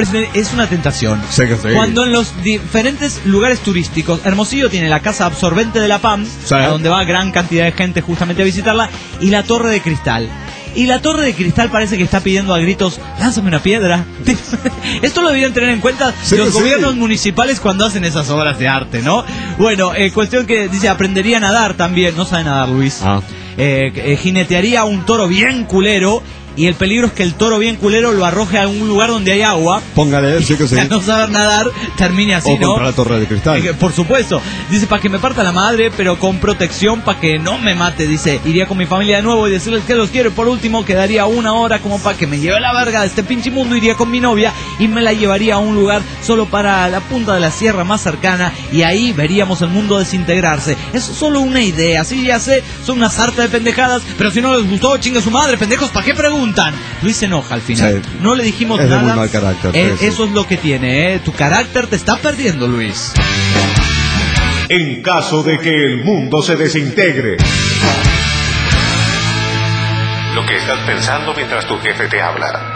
[SPEAKER 7] Es una tentación.
[SPEAKER 14] Sí que sí.
[SPEAKER 7] Cuando en los diferentes lugares turísticos, Hermosillo tiene la casa absorbente de la P A M, sí, a donde va gran cantidad de gente justamente a visitarla, y la torre de cristal. Y la torre de cristal parece que está pidiendo a gritos: lánzame una piedra. Esto lo deberían tener en cuenta sí, los sí. gobiernos municipales cuando hacen esas obras de arte, ¿no? Bueno, eh, cuestión que dice: aprendería a nadar también. No sabe nadar, Luis. Ah. Eh, eh, jinetearía un toro bien culero. Y el peligro es que el toro bien culero lo arroje a algún lugar donde hay agua.
[SPEAKER 14] Póngale, sí que sí.
[SPEAKER 7] A no saber nadar, termine así,
[SPEAKER 14] o
[SPEAKER 7] ¿no?
[SPEAKER 14] contra la torre de cristal.
[SPEAKER 7] Eh, por supuesto. Dice: para que me parta la madre, pero con protección, para que no me mate. Dice: iría con mi familia de nuevo y decirles que los quiero. Y por último, quedaría una hora como para que me lleve la verga de este pinche mundo. Iría con mi novia y me la llevaría a un lugar solo para la punta de la sierra más cercana. Y ahí veríamos el mundo desintegrarse. Es solo una idea. Sí, ya sé, son una sarta de pendejadas. Pero si no les gustó, chinga su madre, pendejos. ¿Para qué preguntan? preguntan, Luis se enoja al final.
[SPEAKER 14] Sí.
[SPEAKER 7] No le dijimos
[SPEAKER 14] es
[SPEAKER 7] nada.
[SPEAKER 14] de muy mal carácter.
[SPEAKER 7] Eh,
[SPEAKER 14] sí,
[SPEAKER 7] eso
[SPEAKER 14] sí.
[SPEAKER 7] es lo que tiene, ¿eh? Tu carácter te está perdiendo, Luis.
[SPEAKER 3] En caso de que el mundo se desintegre. Lo que estás pensando mientras tu jefe te habla.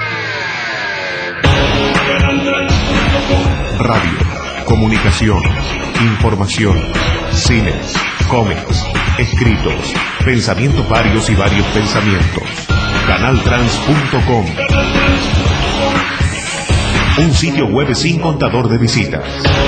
[SPEAKER 3] Radio, comunicación, información, cines, cómics, escritos, pensamientos varios y varios pensamientos. Canaltrans punto com. Un sitio web sin contador de visitas.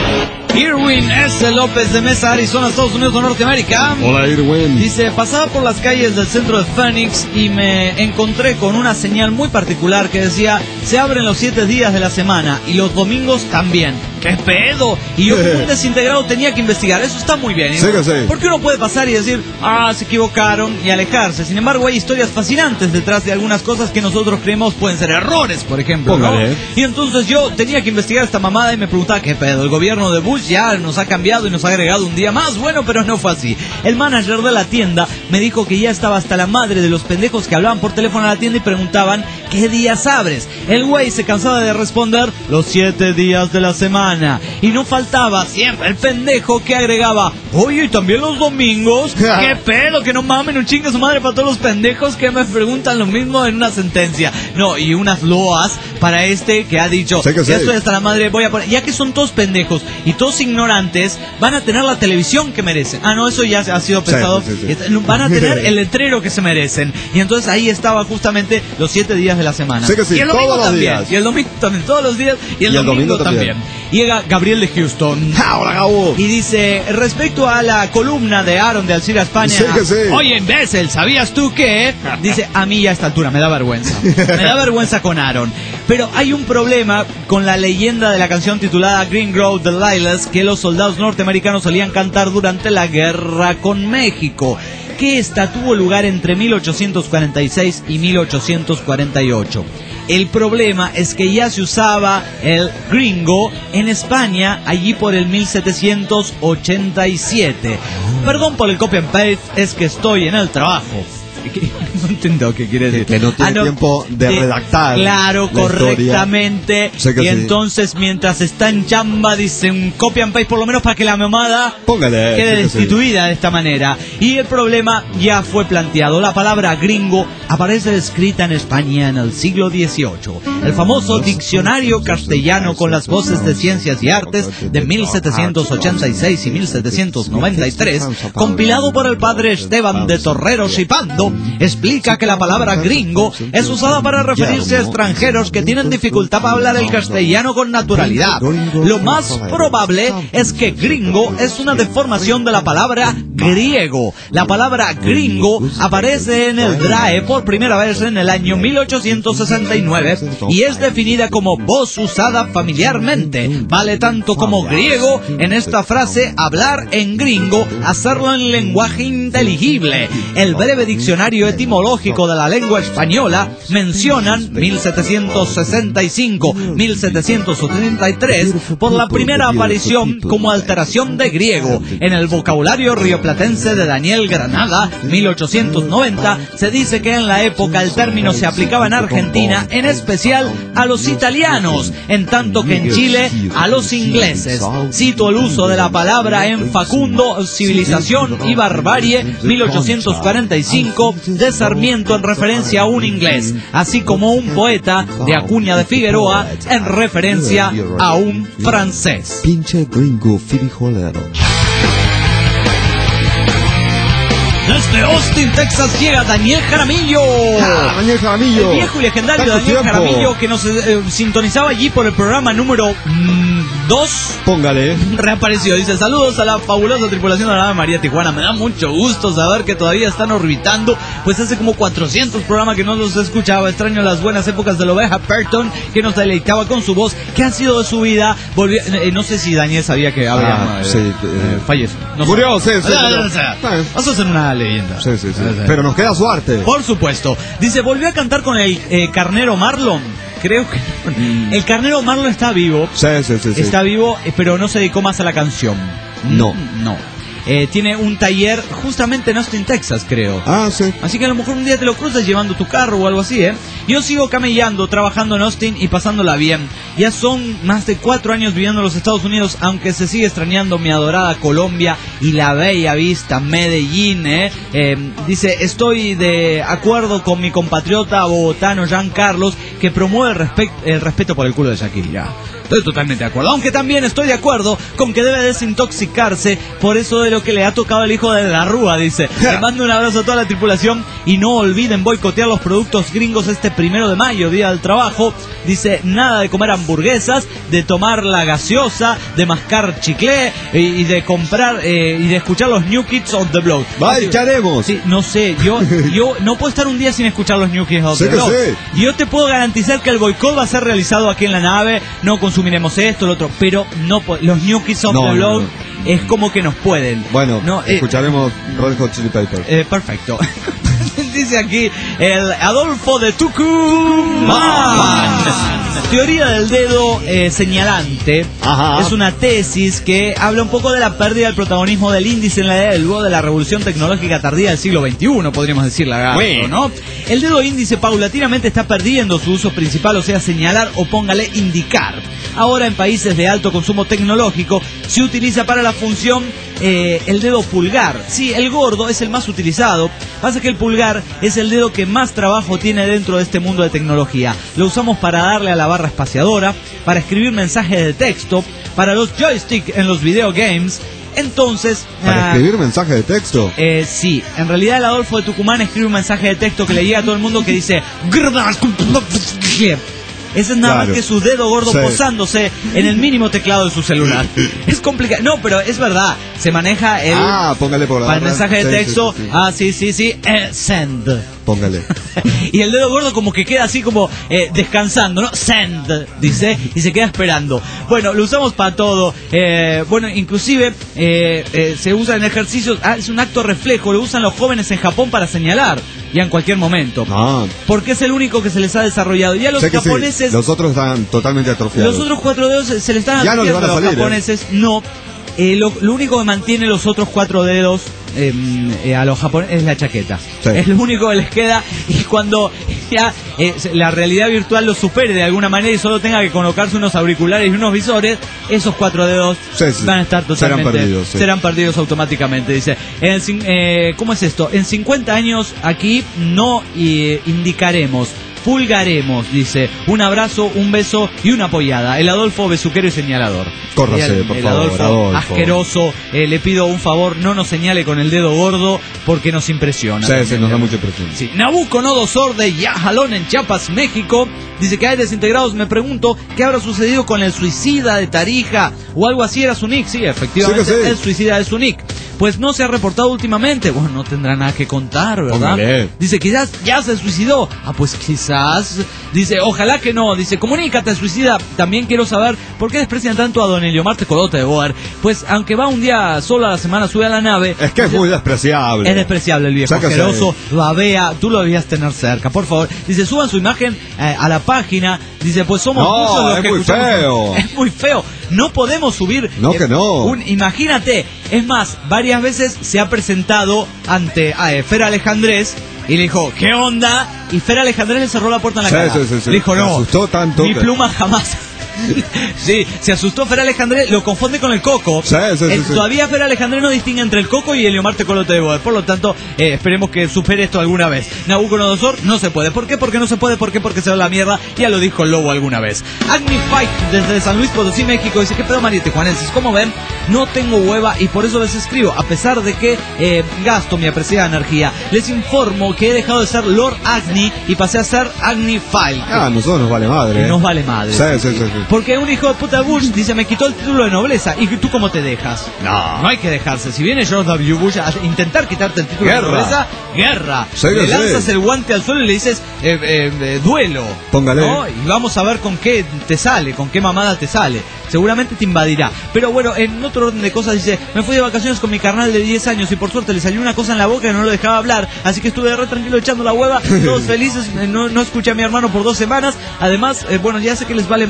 [SPEAKER 7] Irwin S. López de Mesa, Arizona, Estados Unidos de Norteamérica.
[SPEAKER 14] Hola, Irwin.
[SPEAKER 7] Dice, pasaba por las calles del centro de Phoenix y me encontré con una señal muy particular que decía, se abren los siete días de la semana y los domingos también. ¡Qué pedo! Y yo como un desintegrado tenía que investigar. Eso está muy bien, ¿eh?
[SPEAKER 14] Sí que sí.
[SPEAKER 7] Porque uno puede pasar y decir, ah, se equivocaron y alejarse. Sin embargo, hay historias fascinantes detrás de algunas cosas que nosotros creemos pueden ser errores, por ejemplo, ¿no?
[SPEAKER 14] Póngale.
[SPEAKER 7] Y entonces yo tenía que investigar esta mamada y me preguntaba, ¿qué pedo? El gobierno de Bush ya nos ha cambiado y nos ha agregado un día más. Bueno, pero no fue así. El manager de la tienda me dijo que ya estaba hasta la madre de los pendejos que hablaban por teléfono a la tienda y preguntaban, ¿qué días abres? El güey se cansaba de responder, los siete días de la semana. Y no faltaba siempre el pendejo que agregaba, oye, ¿y también los domingos? ¿Qué pedo? Que no mamen, un chingue su madre para todos los pendejos que me preguntan lo mismo en una sentencia. No, y unas loas para este que ha dicho,
[SPEAKER 14] sí que
[SPEAKER 7] ya
[SPEAKER 14] sí.
[SPEAKER 7] estoy hasta la madre, voy a poner, ya que son todos pendejos y todos ignorantes, van a tener la televisión que merecen. Ah, no, eso ya ha sido pensado.
[SPEAKER 14] Sí, sí, sí.
[SPEAKER 7] Van a tener el letrero que se merecen. Y entonces ahí estaba justamente los siete días de la semana.
[SPEAKER 14] Sí que sí,
[SPEAKER 7] y el domingo
[SPEAKER 14] todos los
[SPEAKER 7] también.
[SPEAKER 14] días.
[SPEAKER 7] Y el domingo también, todos los días. Y el,
[SPEAKER 14] Y el
[SPEAKER 7] domingo,
[SPEAKER 14] domingo
[SPEAKER 7] también.
[SPEAKER 14] también.
[SPEAKER 7] Llega Gabriel de Houston.
[SPEAKER 14] Hola, Gabo.
[SPEAKER 7] Y dice, respecto a la columna de Aaron de Alcira España,
[SPEAKER 14] Sí que sí.
[SPEAKER 7] oye, imbécil, ¿sabías tú qué? Dice, a mí ya a esta altura me da vergüenza. Me da vergüenza con Aaron. Pero hay un problema con la leyenda de la canción titulada Green Grove de Lilas que los soldados norteamericanos solían cantar durante la guerra con México, que esta tuvo lugar entre mil ochocientos cuarenta y seis y mil ochocientos cuarenta y ocho. El problema es que ya se usaba el gringo en España allí por el mil setecientos ochenta y siete. Perdón por el copy and paste, es que estoy en el trabajo. No entiendo qué quiere decir.
[SPEAKER 14] Que no tiene
[SPEAKER 7] Ah, no,
[SPEAKER 14] tiempo de,
[SPEAKER 7] de
[SPEAKER 14] redactar.
[SPEAKER 7] Claro,
[SPEAKER 14] la
[SPEAKER 7] correctamente.
[SPEAKER 14] Sé que
[SPEAKER 7] Y
[SPEAKER 14] sí.
[SPEAKER 7] entonces, mientras está en chamba, dice un copy and paste por lo menos para que la mamada
[SPEAKER 14] Póngale.
[SPEAKER 7] quede
[SPEAKER 14] sí que sí.
[SPEAKER 7] destituida de esta manera. Y el problema ya fue planteado. La palabra gringo aparece escrita en España en el siglo dieciocho. El famoso Diccionario Castellano con las voces de Ciencias y Artes de mil setecientos ochenta y seis y mil setecientos noventa y tres, compilado por el padre Esteban de Torreros y Pando, explica que la palabra gringo es usada para referirse a extranjeros que tienen dificultad para hablar el castellano con naturalidad. Lo más probable es que gringo es una deformación de la palabra griego. La palabra gringo aparece en el D R A E por primera vez en el año mil ochocientos sesenta y nueve y es definida como voz usada familiarmente. Vale tanto como griego en esta frase hablar en gringo, hacerlo en lenguaje inteligible. El breve diccionario etimológico de la lengua española mencionan mil setecientos sesenta y cinco a mil setecientos ochenta y tres por la primera aparición como alteración de griego. En el vocabulario rioplatense de Daniel Granada, mil ochocientos noventa, se dice que en la época el término se aplicaba en Argentina, en especial a los italianos, en tanto que en Chile a los ingleses. Cito el uso de la palabra en Facundo, Civilización y Barbarie, mil ochocientos cuarenta y cinco, de Sarmiento en referencia a un inglés, así como un poeta de Acuña de Figueroa en referencia a un francés.
[SPEAKER 14] Pinche gringo frijolero.
[SPEAKER 7] Desde Austin, Texas, llega Daniel Jaramillo.
[SPEAKER 14] Ah, Daniel Jaramillo.
[SPEAKER 7] El viejo y legendario
[SPEAKER 14] Tanto
[SPEAKER 7] Daniel
[SPEAKER 14] tiempo.
[SPEAKER 7] Jaramillo, que nos eh, sintonizaba allí por el programa número dos.
[SPEAKER 14] Póngale.
[SPEAKER 7] Reapareció. Dice, saludos a la fabulosa tripulación de la nave María Tijuana. Me da mucho gusto saber que todavía están orbitando. Pues hace como cuatrocientos programas que no los escuchaba. Extraño las buenas épocas de la oveja Perton, que nos deleitaba con su voz. ¿Qué ha sido de su vida? Volvió, eh, no sé si Daniel sabía que había
[SPEAKER 14] Ah,
[SPEAKER 7] eh,
[SPEAKER 14] sí,
[SPEAKER 7] eh,
[SPEAKER 14] eh,
[SPEAKER 7] falleció. No
[SPEAKER 14] murió, sí, sí.
[SPEAKER 7] Ah,
[SPEAKER 14] murió.
[SPEAKER 7] o sea,
[SPEAKER 14] Ah,
[SPEAKER 7] vas a hacer una leyenda.
[SPEAKER 14] Sí, sí, sí. Pero nos queda su arte.
[SPEAKER 7] Por supuesto. Dice, volvió a cantar con el eh, Carnero Marlon. Creo que el Carnero Marlon está vivo.
[SPEAKER 14] Sí, sí, sí, sí.
[SPEAKER 7] Está vivo, eh, pero no se dedicó más a la canción.
[SPEAKER 14] No.
[SPEAKER 7] No. eh, tiene un taller justamente en Austin, Texas, creo.
[SPEAKER 14] Ah, sí.
[SPEAKER 7] Así que a lo mejor un día te lo cruzas llevando tu carro o algo así, ¿eh? Yo sigo camellando, trabajando en Austin y pasándola bien. Ya son más de cuatro años viviendo en los Estados Unidos, aunque se sigue extrañando mi adorada Colombia y la bella vista Medellín, ¿eh? Eh, dice, estoy de acuerdo con mi compatriota bogotano Jean Carlos, que promueve el, respe- el respeto por el culo de Shakira. Estoy totalmente de acuerdo, aunque también estoy de acuerdo con que debe desintoxicarse por eso de lo que le ha tocado el hijo de la Rúa, dice. Le mando un abrazo a toda la tripulación y no olviden boicotear los productos gringos este primero de mayo, día del trabajo. Dice, nada de comer hamburguesas, de tomar la gaseosa, de mascar chicle y, y de comprar eh, y de escuchar los New Kids on the Block.
[SPEAKER 14] Vale, ¿qué haremos?
[SPEAKER 7] Sí, no sé, yo yo no puedo estar un día sin escuchar los New Kids on
[SPEAKER 14] sé
[SPEAKER 7] the
[SPEAKER 14] que
[SPEAKER 7] Block.
[SPEAKER 14] sé.
[SPEAKER 7] Yo te puedo garantizar que el boicot va a ser realizado aquí en la nave, no consumiremos esto, lo otro, pero no los New Kids on
[SPEAKER 14] No,
[SPEAKER 7] the
[SPEAKER 14] no,
[SPEAKER 7] Block
[SPEAKER 14] no.
[SPEAKER 7] es como que nos pueden.
[SPEAKER 14] Bueno,
[SPEAKER 7] no, eh,
[SPEAKER 14] escucharemos Red Hot Chili Peppers.
[SPEAKER 7] Eh, perfecto. Dice aquí el Adolfo de Tucumán. Teoría del dedo eh, señalante.
[SPEAKER 14] Ajá.
[SPEAKER 7] Es una tesis que habla un poco de la pérdida del protagonismo del índice en la edad luego de la revolución tecnológica tardía del siglo veintiuno, podríamos decir, lagarto,
[SPEAKER 9] Bueno.
[SPEAKER 7] ¿no? El dedo índice paulatinamente está perdiendo su uso principal, o sea, señalar o póngale indicar. Ahora en países de alto consumo tecnológico se utiliza para la función eh, el dedo pulgar. Sí, el gordo es el más utilizado. Pasa que el pulgar es el dedo que más trabajo tiene dentro de este mundo de tecnología. Lo usamos para darle a la barra espaciadora, para escribir mensajes de texto, para los joysticks en los videogames. Entonces...
[SPEAKER 14] ¿Para
[SPEAKER 7] ah,
[SPEAKER 14] escribir mensajes de texto?
[SPEAKER 7] Eh, sí, en realidad el Adolfo de Tucumán escribe un mensaje de texto que le llega a todo el mundo que dice... Ese es nada
[SPEAKER 14] Claro.
[SPEAKER 7] más que su dedo gordo
[SPEAKER 14] Sí.
[SPEAKER 7] posándose en el mínimo teclado de su celular. Es complicado. No, pero es verdad. Se maneja el...
[SPEAKER 14] Ah, póngale por la
[SPEAKER 7] para el
[SPEAKER 14] barra.
[SPEAKER 7] mensaje de
[SPEAKER 14] Sí,
[SPEAKER 7] texto.
[SPEAKER 14] sí, sí, sí.
[SPEAKER 7] Ah, sí, sí, sí. Eh, send.
[SPEAKER 14] Póngale.
[SPEAKER 7] Y el dedo gordo como que queda así como eh, descansando, ¿no? Send, dice, y se queda esperando. Bueno, lo usamos para todo. Eh, bueno, inclusive eh, eh, se usa en ejercicios. Ah, es un acto reflejo. Lo usan los jóvenes en Japón para señalar. Ya en cualquier momento.
[SPEAKER 14] Ah.
[SPEAKER 7] Porque es el único que se les ha desarrollado. Ya los
[SPEAKER 14] Sé que sí,
[SPEAKER 7] japoneses...
[SPEAKER 14] los otros están totalmente atrofiados.
[SPEAKER 7] Los otros cuatro dedos se les están
[SPEAKER 14] Ya no les van a
[SPEAKER 7] a los
[SPEAKER 14] salir,
[SPEAKER 7] japoneses. No. Eh, lo, lo único que mantiene los otros cuatro dedos eh, eh, a los japoneses es la chaqueta.
[SPEAKER 14] Sí.
[SPEAKER 7] Es lo único que les queda. Y cuando ya eh, la realidad virtual los supere de alguna manera y solo tenga que colocarse unos auriculares y unos visores, esos cuatro dedos
[SPEAKER 14] Sí, sí.
[SPEAKER 7] van a estar totalmente...
[SPEAKER 14] Serán perdidos, sí.
[SPEAKER 7] serán perdidos automáticamente. Dice, en, cin- eh, ¿cómo es esto? En cincuenta años aquí no eh, indicaremos, pulgaremos, dice. Un abrazo, un beso y una apoyada. El Adolfo besuquero y señalador.
[SPEAKER 14] Córrase,
[SPEAKER 7] el,
[SPEAKER 14] por
[SPEAKER 7] el
[SPEAKER 14] favor,
[SPEAKER 7] Adolfo,
[SPEAKER 14] Adolfo.
[SPEAKER 7] asqueroso. Eh, le pido un favor, no nos señale con el dedo gordo porque nos impresiona.
[SPEAKER 14] Sí, sí, nos da mucha impresión.
[SPEAKER 7] Sí. Nabucodonosor de Yajalón en Chiapas, México, dice que hay desintegrados. Me pregunto qué habrá sucedido con el suicida de Tarija o algo así. Era su nick. Sí, efectivamente,
[SPEAKER 14] Sí que sí.
[SPEAKER 7] el suicida de su nick. Pues no se ha reportado últimamente. Bueno, no tendrá nada que contar, ¿verdad?
[SPEAKER 14] Póngale.
[SPEAKER 7] Dice, quizás ya se suicidó. Ah, pues quizás. Dice, ojalá que no. Dice, comunícate, suicida. También quiero saber por qué desprecian tanto a don Eliomar Tecolote de Boer. Pues aunque va un día solo a la semana, sube a la nave.
[SPEAKER 14] Es que es muy despreciable.
[SPEAKER 7] Es despreciable el viejo
[SPEAKER 14] Sáquese.
[SPEAKER 7] asqueroso, babea, tú lo debías tener cerca, por favor. Dice, suban su imagen eh, a la página. Dice, pues somos
[SPEAKER 14] No,
[SPEAKER 7] muchos los
[SPEAKER 14] es
[SPEAKER 7] que
[SPEAKER 14] muy
[SPEAKER 7] escuchamos-
[SPEAKER 14] feo.
[SPEAKER 7] Es muy feo. No podemos subir.
[SPEAKER 14] No, que no.
[SPEAKER 7] un- imagínate, es más, varias veces se ha presentado ante a eh, Fer Alejandrés y le dijo, ¿qué onda? Y Fer Alejandrés le cerró la puerta en la
[SPEAKER 14] Sí,
[SPEAKER 7] cara.
[SPEAKER 14] sí, sí, sí.
[SPEAKER 7] Le dijo,
[SPEAKER 14] Se
[SPEAKER 7] no,
[SPEAKER 14] asustó tanto
[SPEAKER 7] mi
[SPEAKER 14] que-
[SPEAKER 7] pluma jamás. Sí, se asustó Fer Alejandrés, lo confunde con el Coco.
[SPEAKER 14] Sí, sí, sí,
[SPEAKER 7] Eh,
[SPEAKER 14] sí.
[SPEAKER 7] Todavía Fer Alejandrés no distingue entre el Coco y Eliomar Tecolote de Boer. Por lo tanto, eh, esperemos que supere esto alguna vez. Nabucodonosor no se puede. ¿Por qué? Porque no se puede. ¿Por qué? Porque se va a la mierda. Ya lo dijo el Lobo alguna vez. Agni Fight desde San Luis Potosí, México, dice, ¿qué pedo, Mariette Juanenses? Como ven, no tengo hueva y por eso les escribo. A pesar de que eh, gasto mi apreciada energía, les informo que he dejado de ser Lord Agni y pasé a ser Agni Fight.
[SPEAKER 14] Ah, a nosotros nos vale madre. ¿eh?
[SPEAKER 7] Nos vale madre.
[SPEAKER 14] Sí, sí, sí, sí.
[SPEAKER 7] Porque un hijo de puta Bush dice, me quitó el título de nobleza. ¿Y tú cómo te dejas?
[SPEAKER 14] No.
[SPEAKER 7] No hay que dejarse. Si viene George W. Bush a intentar quitarte el título
[SPEAKER 14] Guerra.
[SPEAKER 7] de nobleza, guerra.
[SPEAKER 14] Sí,
[SPEAKER 7] le
[SPEAKER 14] sí.
[SPEAKER 7] lanzas el guante al suelo y le dices, eh, eh, eh, duelo.
[SPEAKER 14] Póngale.
[SPEAKER 7] ¿No? Y vamos a ver con qué te sale, con qué mamada te sale. Seguramente te invadirá. Pero bueno, en otro orden de cosas dice, me fui de vacaciones con mi carnal de diez años y por suerte le salió una cosa en la boca que no lo dejaba hablar. Así que estuve re tranquilo echando la hueva, todos felices. eh, No, no escuché a mi hermano por dos semanas. Además, eh, bueno, ya sé que les vale madre todo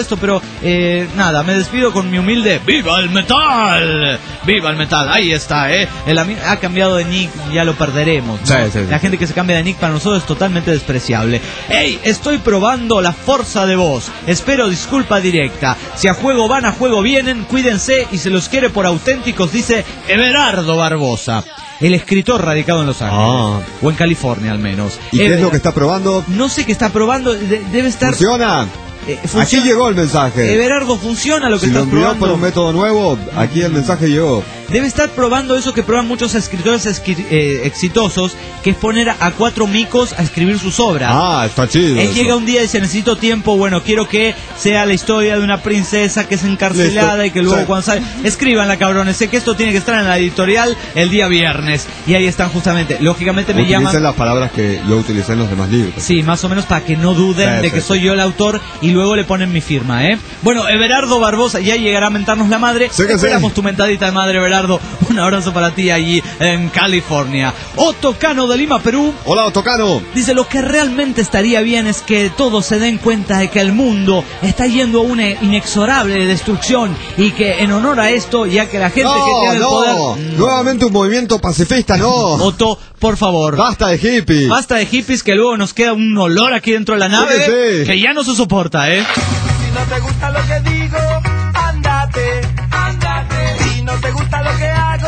[SPEAKER 7] esto, pero eh, nada, me despido con mi humilde ¡Viva el metal! ¡Viva el metal! Ahí está, ¿eh? El ami- ha cambiado de nick, ya lo perderemos, ¿no?
[SPEAKER 14] Sí, sí, sí.
[SPEAKER 7] La gente que se cambia de nick para nosotros es totalmente despreciable. ¡Ey! Estoy probando la fuerza de voz. Espero disculpa directa. Si a juego van, a juego vienen, cuídense y se los quiere por auténticos, dice Everardo Barbosa. El escritor radicado en Los Ángeles.
[SPEAKER 14] Ah.
[SPEAKER 7] O en California al menos.
[SPEAKER 14] ¿Y qué
[SPEAKER 7] Ever-
[SPEAKER 14] es lo que está probando?
[SPEAKER 7] No sé qué está probando, de- debe estar...
[SPEAKER 14] ¿Funciona?
[SPEAKER 7] Eh,
[SPEAKER 14] Aquí
[SPEAKER 7] funciona.
[SPEAKER 14] llegó el mensaje.
[SPEAKER 7] Everardo, funciona lo que
[SPEAKER 14] Si lo
[SPEAKER 7] estás
[SPEAKER 14] envió
[SPEAKER 7] probando.
[SPEAKER 14] por un método nuevo, aquí el mensaje llegó.
[SPEAKER 7] Debe estar probando eso que prueban muchos escritores esqui- eh, exitosos, que es poner a cuatro micos a escribir sus obras.
[SPEAKER 14] Ah, está chido.
[SPEAKER 7] Él
[SPEAKER 14] eso.
[SPEAKER 7] llega un día y dice, necesito tiempo, bueno, quiero que sea la historia de una princesa que es encarcelada
[SPEAKER 14] Listo.
[SPEAKER 7] y que luego
[SPEAKER 14] Sí.
[SPEAKER 7] cuando sale... Escríbanla, cabrones, sé que esto tiene que estar en la editorial el día viernes. Y ahí están justamente, lógicamente me
[SPEAKER 14] Utilicen
[SPEAKER 7] llaman...
[SPEAKER 14] las palabras que yo utilicé en los demás libros.
[SPEAKER 7] Sí, más o menos para que no duden
[SPEAKER 14] Sí,
[SPEAKER 7] de
[SPEAKER 14] sí,
[SPEAKER 7] que
[SPEAKER 14] sí.
[SPEAKER 7] soy yo el autor y luego le ponen mi firma, ¿eh? Bueno, Everardo Barbosa ya llegará a mentarnos la madre.
[SPEAKER 14] Sí que
[SPEAKER 7] Esperamos
[SPEAKER 14] sí.
[SPEAKER 7] tu mentadita de madre, Everardo. Un abrazo para ti allí en California. Otto Cano de Lima, Perú.
[SPEAKER 14] Hola, Otocano.
[SPEAKER 7] Dice, lo que realmente estaría bien es que todos se den cuenta de que el mundo está yendo a una inexorable destrucción y que en honor a esto, ya que la gente que
[SPEAKER 14] No,
[SPEAKER 7] tiene el
[SPEAKER 14] no.
[SPEAKER 7] poder...
[SPEAKER 14] Nuevamente un movimiento pacifista, no.
[SPEAKER 7] Otto, por favor.
[SPEAKER 14] Basta de hippie.
[SPEAKER 7] Basta de hippies, que luego nos queda un olor aquí dentro de la nave
[SPEAKER 14] Sí, sí.
[SPEAKER 7] que ya no se soporta, ¿eh?
[SPEAKER 15] Si no te gusta lo que digo, ándate, ándate. Si no te gusta lo que hago,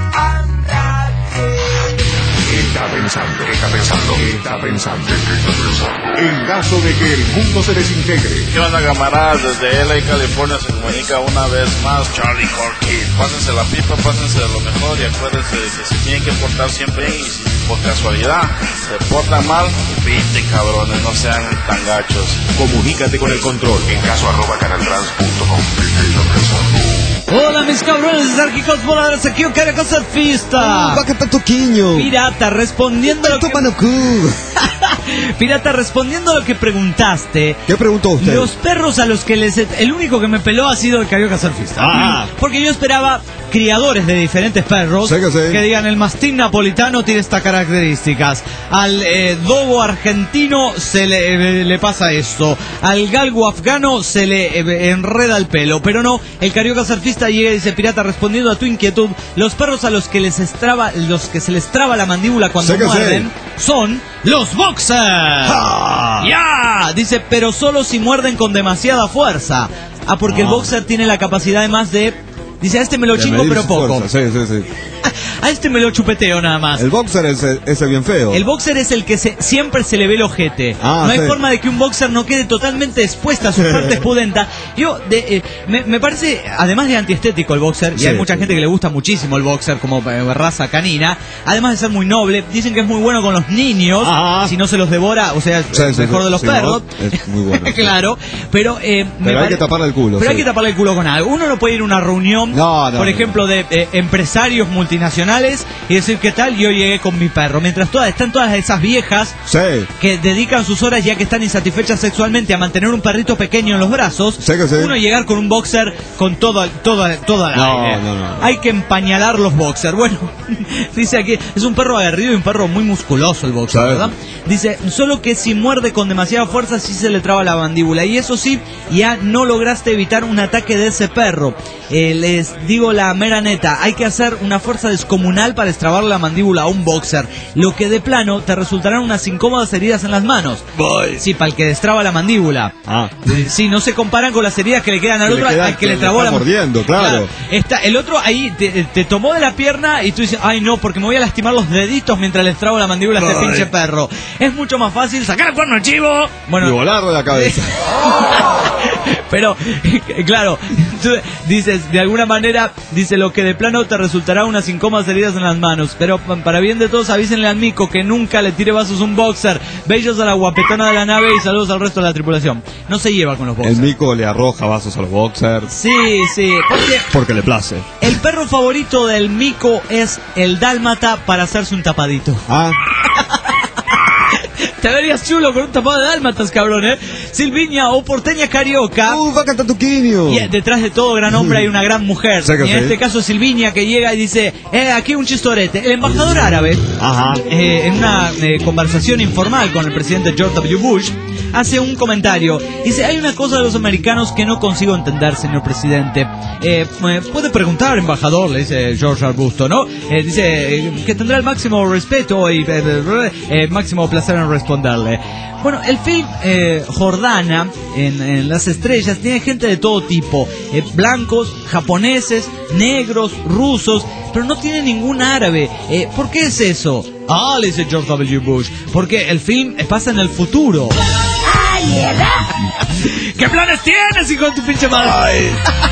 [SPEAKER 15] ándate.
[SPEAKER 3] ¿Qué está pensando? ¿Qué está pensando? ¿Qué está pensando? ¿Qué está pensando? En caso de que el mundo se desintegre,
[SPEAKER 16] ¿Qué onda, camaradas? Desde L A, California se comunica una vez más Charlie Corky. Pásense la pipa, pásense de lo mejor y acuérdense de que se tienen que portar siempre bien y si por casualidad se portan mal, piten, cabrones, no sean tan gachos.
[SPEAKER 3] comunícate con el control en caso arroba canaltrans punto com. ¿Qué está pensando?
[SPEAKER 7] Hola mis cabrones desárquicos voladores, aquí un caraco surfista.
[SPEAKER 14] Va que toquiño.
[SPEAKER 7] Pirata, respondiendo a lo que... Pirata, respondiendo a lo que preguntaste.
[SPEAKER 14] ¿Qué preguntó usted?
[SPEAKER 7] Los perros a los que les... El único que me peló ha sido el carioca surfista.
[SPEAKER 14] Ah.
[SPEAKER 7] Porque yo esperaba criadores de diferentes perros
[SPEAKER 14] Sí que sí.
[SPEAKER 7] digan el mastín napolitano tiene estas características, al eh, dogo argentino se le, eh, le pasa esto, al galgo afgano se le eh, enreda el pelo, pero no, el carioca surfista llega y dice, pirata, respondiendo a tu inquietud, los perros a los que les estraba, los que se les traba la mandíbula cuando
[SPEAKER 14] Sí que
[SPEAKER 7] muerden son los boxers.
[SPEAKER 14] ¡Ja!
[SPEAKER 7] Ya, dice, pero solo si muerden con demasiada fuerza. Ah, porque el
[SPEAKER 14] Ah.
[SPEAKER 7] boxer tiene la capacidad además de... Dice, a este me lo
[SPEAKER 14] De
[SPEAKER 7] chingo
[SPEAKER 14] medir
[SPEAKER 7] pero
[SPEAKER 14] su
[SPEAKER 7] poco.
[SPEAKER 14] fuerza. Sí, sí, sí.
[SPEAKER 7] A este me lo chupeteo nada más.
[SPEAKER 14] El boxer es ese bien feo.
[SPEAKER 7] El boxer es el que se, siempre se le ve el ojete.
[SPEAKER 14] Ah,
[SPEAKER 7] no hay
[SPEAKER 14] sí.
[SPEAKER 7] forma de que un boxer no quede totalmente expuesta a sus partes pudentas. Yo, de, eh, me, me parece, además de antiestético el boxer, y
[SPEAKER 14] Sí,
[SPEAKER 7] hay mucha
[SPEAKER 14] sí.
[SPEAKER 7] gente que le gusta muchísimo el boxer como eh, raza canina, además de ser muy noble, dicen que es muy bueno con los niños,
[SPEAKER 14] Ah.
[SPEAKER 7] si no se los devora, o sea,
[SPEAKER 14] Sí,
[SPEAKER 7] el
[SPEAKER 14] sí,
[SPEAKER 7] mejor
[SPEAKER 14] sí,
[SPEAKER 7] de los
[SPEAKER 14] sí,
[SPEAKER 7] perros.
[SPEAKER 14] ¿no? Es muy bueno. sí.
[SPEAKER 7] Claro, pero... eh, me
[SPEAKER 14] Pero hay
[SPEAKER 7] pare-
[SPEAKER 14] que taparle el culo.
[SPEAKER 7] Pero
[SPEAKER 14] sí.
[SPEAKER 7] hay que taparle el culo con algo. Uno no puede ir a una reunión,
[SPEAKER 14] No, no,
[SPEAKER 7] por
[SPEAKER 14] no.
[SPEAKER 7] ejemplo, de eh, empresarios multinacionales y decir, ¿qué tal? Yo llegué con mi perro. Mientras todas están todas esas viejas
[SPEAKER 14] Sí.
[SPEAKER 7] que dedican sus horas, ya que están insatisfechas sexualmente, a mantener un perrito pequeño en los brazos,
[SPEAKER 14] Sí que sí.
[SPEAKER 7] uno llegar con un boxer con todo, todo, todo al
[SPEAKER 14] No,
[SPEAKER 7] aire.
[SPEAKER 14] no, no.
[SPEAKER 7] Hay que empañalar los boxers. Bueno, dice aquí, es un perro aguerrido y un perro muy musculoso el boxer,
[SPEAKER 14] Sí.
[SPEAKER 7] ¿verdad? Dice, solo que si muerde con demasiada fuerza sí se le traba la mandíbula. Y eso sí, ya no lograste evitar un ataque de ese perro. Eh, les digo la mera neta, hay que hacer una fuerza descomunal para extrabar la mandíbula a un boxer. Lo que de plano te resultarán unas incómodas heridas en las manos.
[SPEAKER 14] Voy.
[SPEAKER 7] Sí, para el que destraba la mandíbula.
[SPEAKER 14] Ah.
[SPEAKER 7] Sí, no se comparan con las heridas que le quedan al
[SPEAKER 14] Que le
[SPEAKER 7] otro,
[SPEAKER 14] queda-
[SPEAKER 7] al que le
[SPEAKER 14] que
[SPEAKER 7] trabó
[SPEAKER 14] le
[SPEAKER 7] la
[SPEAKER 14] está mordiendo, claro.
[SPEAKER 7] Está, el otro ahí te, te tomó de la pierna y tú dices, ay no, porque me voy a lastimar los deditos mientras le trabo la mandíbula a este
[SPEAKER 14] Ay.
[SPEAKER 7] pinche perro. Es mucho más fácil sacar el cuerno al chivo. Bueno,
[SPEAKER 14] Y volarle la cabeza.
[SPEAKER 7] pero, claro, tú dices, de alguna manera, dice, lo que de plano te resultará unas incómodas heridas en las manos. Pero pa- para bien de todos, avísenle al mico que nunca le tire vasos a un boxer. Bellos a la guapetona de la nave y saludos al resto de la tripulación. No se lleva con los boxers.
[SPEAKER 14] El mico le arroja vasos a los boxers.
[SPEAKER 7] Sí, sí, porque
[SPEAKER 14] Porque le place.
[SPEAKER 7] el perro favorito del mico es el dálmata para hacerse un tapadito.
[SPEAKER 14] Ah.
[SPEAKER 7] Te verías chulo con un tapado de dálmatas, cabrón, ¿eh? Silviña o porteña carioca.
[SPEAKER 8] Uh, va a cantar Tuquinio.
[SPEAKER 7] Y detrás de todo gran hombre hay una gran mujer.
[SPEAKER 8] Sí,
[SPEAKER 7] y en
[SPEAKER 8] sí.
[SPEAKER 7] este caso Silviña, que llega y dice, eh, aquí un chistorete. El embajador árabe,
[SPEAKER 8] Ajá.
[SPEAKER 7] eh, en una eh, conversación informal con el presidente George W. Bush, hace un comentario. Dice, hay una cosa de los americanos que no consigo entender, señor presidente. Eh, puede preguntar, embajador, le dice George Arbusto, ¿no? Eh, dice eh, que tendrá el máximo respeto y eh, eh, máximo placer en responderle. Bueno, el film eh, Jordana, en, en Las Estrellas, tiene gente de todo tipo. Eh, blancos, japoneses, negros, rusos, pero no tiene ningún árabe. Eh, ¿Por qué es eso? Ah, le dice George W. Bush, porque el film pasa en el futuro. ¿Qué planes tienes, hijo de tu pinche madre?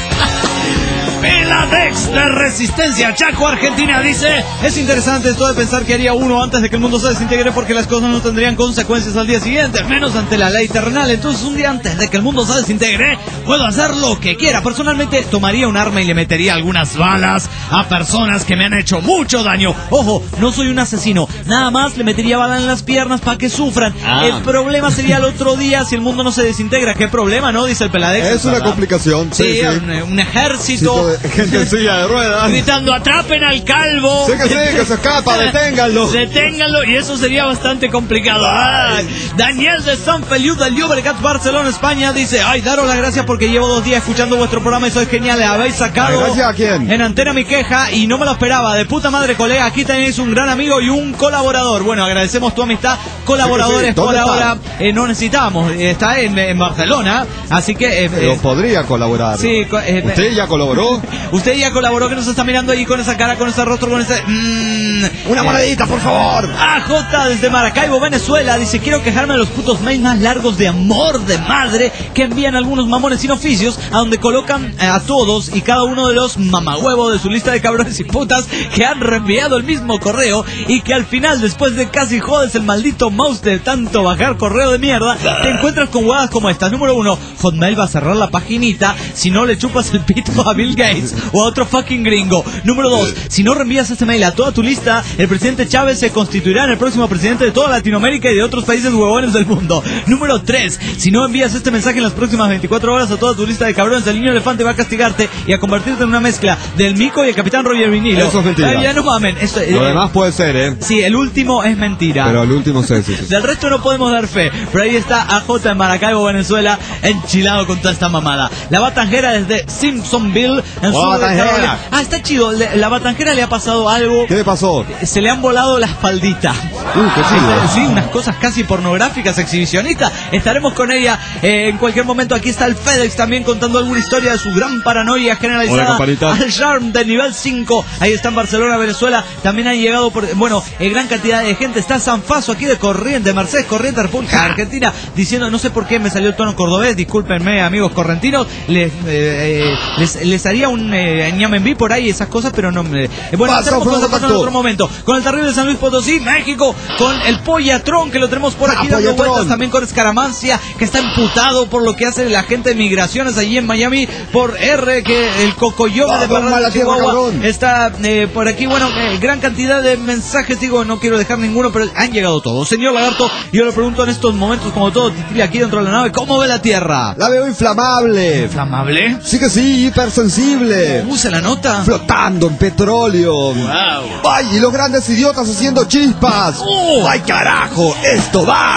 [SPEAKER 7] Peladex de Resistencia Chaco, Argentina, dice: es interesante esto de pensar que haría uno antes de que el mundo se desintegre, porque las cosas no tendrían consecuencias al día siguiente, menos ante la ley terrenal. Entonces un día antes de que el mundo se desintegre puedo hacer lo que quiera. Personalmente tomaría un arma y le metería algunas balas a personas que me han hecho mucho daño. Ojo, no soy un asesino, nada más le metería balas en las piernas para que sufran.
[SPEAKER 8] Ah.
[SPEAKER 7] El problema sería el otro día si el mundo no se desintegra. ¿Qué problema, no? Dice el Peladex.
[SPEAKER 8] Es una complicación.
[SPEAKER 7] Sí,
[SPEAKER 8] Sí, sí.
[SPEAKER 7] Un, un ejército
[SPEAKER 8] Sí, gente en silla de ruedas
[SPEAKER 7] gritando: atrapen al calvo.
[SPEAKER 8] Sí que sí, que se escapa, deténganlo.
[SPEAKER 7] Deténganlo, y eso sería bastante complicado. Ay. Daniel de San Feliu del Llobregat, Barcelona, España, dice: ay, daros las gracias porque llevo dos días escuchando vuestro programa y sois geniales. Habéis sacado
[SPEAKER 8] Ay, ¿gracias a quién?
[SPEAKER 7] en antena mi queja y no me lo esperaba. De puta madre, colega, aquí tenéis un gran amigo y un colaborador. Bueno, agradecemos tu amistad. Colaboradores
[SPEAKER 8] Sí, sí.
[SPEAKER 7] por
[SPEAKER 8] ¿Dónde
[SPEAKER 7] ahora eh, no necesitamos. Está en, en Barcelona, así que... eh,
[SPEAKER 8] Pero
[SPEAKER 7] eh,
[SPEAKER 8] podría colaborar.
[SPEAKER 7] Sí, co- eh,
[SPEAKER 8] ¿Usted ya colaboró?
[SPEAKER 7] Usted ya colaboró, que nos está mirando ahí con esa cara, con ese rostro, con ese... Mmm,
[SPEAKER 8] Una monedita, por favor.
[SPEAKER 7] A J desde Maracaibo, Venezuela, dice: quiero quejarme de los putos mails más largos de amor de madre que envían algunos mamones sin oficios, a donde colocan eh, a todos y cada uno de los mamahuevos de su lista de cabrones y putas que han reenviado el mismo correo, y que al final, después de casi jodes el maldito mouse de tanto bajar correo de mierda, te encuentras con huevadas como estas. Número uno, Hotmail va a cerrar la paginita si no le chupas el pito a Bill Gates o a otro fucking gringo. Número dos, si no reenvías este mail a toda tu lista, el presidente Chávez se constituirá en el próximo presidente de toda Latinoamérica y de otros países huevones del mundo. Número tres, si no envías este mensaje en las próximas veinticuatro horas a toda tu lista de cabrones, el niño elefante va a castigarte y a convertirte en una mezcla del Mico y el Capitán Roger Vinilo.
[SPEAKER 8] Eso es mentira.
[SPEAKER 7] Ay, ya no mamen. Esto,
[SPEAKER 8] Lo
[SPEAKER 7] eh,
[SPEAKER 8] demás puede ser, ¿eh?
[SPEAKER 7] Sí, el último es mentira.
[SPEAKER 8] Pero el último sí, sí, sí.
[SPEAKER 7] Del resto no podemos dar fe. Pero ahí está A J en Maracaibo, Venezuela, enchilado con toda esta mamada. La Batanjera desde Simpsonville, en
[SPEAKER 8] Hola,
[SPEAKER 7] sur de
[SPEAKER 8] Batanjera.
[SPEAKER 7] Carolina. Ah, está chido. Le- La Batanjera le ha pasado algo.
[SPEAKER 8] ¿Qué le pasó?
[SPEAKER 7] Se le han volado las falditas.
[SPEAKER 8] Uy, qué chido.
[SPEAKER 7] Sí, unas cosas casi pornográficas, exhibicionistas. Estaremos con ella eh, en cualquier momento. Aquí está el FedEx también contando alguna historia de su gran paranoia generalizada.
[SPEAKER 8] Hola, campanita.
[SPEAKER 7] Al Charm de nivel cinco. Ahí está en Barcelona, Venezuela. También han llegado, por, bueno, eh, gran cantidad de gente. Está Sanfaso aquí de Corrientes, Mercedes Corrientes, República Argentina, diciendo: no sé por qué me salió el tono cordobés, discúlpenme, amigos correntinos. Les, eh, eh, les, les haría un eh, ñamenbí por ahí, esas cosas, pero no me... Eh, bueno,
[SPEAKER 8] Paso,
[SPEAKER 7] estaremos con
[SPEAKER 8] Fernando
[SPEAKER 7] esa cosa en
[SPEAKER 8] Tacto.
[SPEAKER 7] otro momento. Con el terrible San Luis Potosí, México, con el Pollatrón, que lo tenemos por aquí
[SPEAKER 8] Ah,
[SPEAKER 7] dando
[SPEAKER 8] Pollatrón.
[SPEAKER 7] vueltas, también con Escaramancia, que está imputado por lo que hace la gente de migraciones allí en Miami, por R, que el Cocoyome de
[SPEAKER 8] Vamos,
[SPEAKER 7] Parral
[SPEAKER 8] mala
[SPEAKER 7] de
[SPEAKER 8] tierra,
[SPEAKER 7] Chihuahua
[SPEAKER 8] cabrón.
[SPEAKER 7] está eh, por aquí. Bueno, eh, gran cantidad de mensajes, digo, no quiero dejar ninguno, pero han llegado todos. Señor Lagarto, yo le pregunto en estos momentos, como todo titila aquí dentro de la nave, ¿cómo ve la Tierra?
[SPEAKER 8] La veo inflamable.
[SPEAKER 7] ¿Inflamable?
[SPEAKER 8] Sí que sí, hipersensible.
[SPEAKER 7] ¿Cómo se la nota?
[SPEAKER 8] Flotando en petróleo.
[SPEAKER 7] Wow.
[SPEAKER 8] ¡Ay! Y los grandes idiotas haciendo chispas.
[SPEAKER 7] Oh.
[SPEAKER 8] ¡Ay, carajo! ¡Esto va a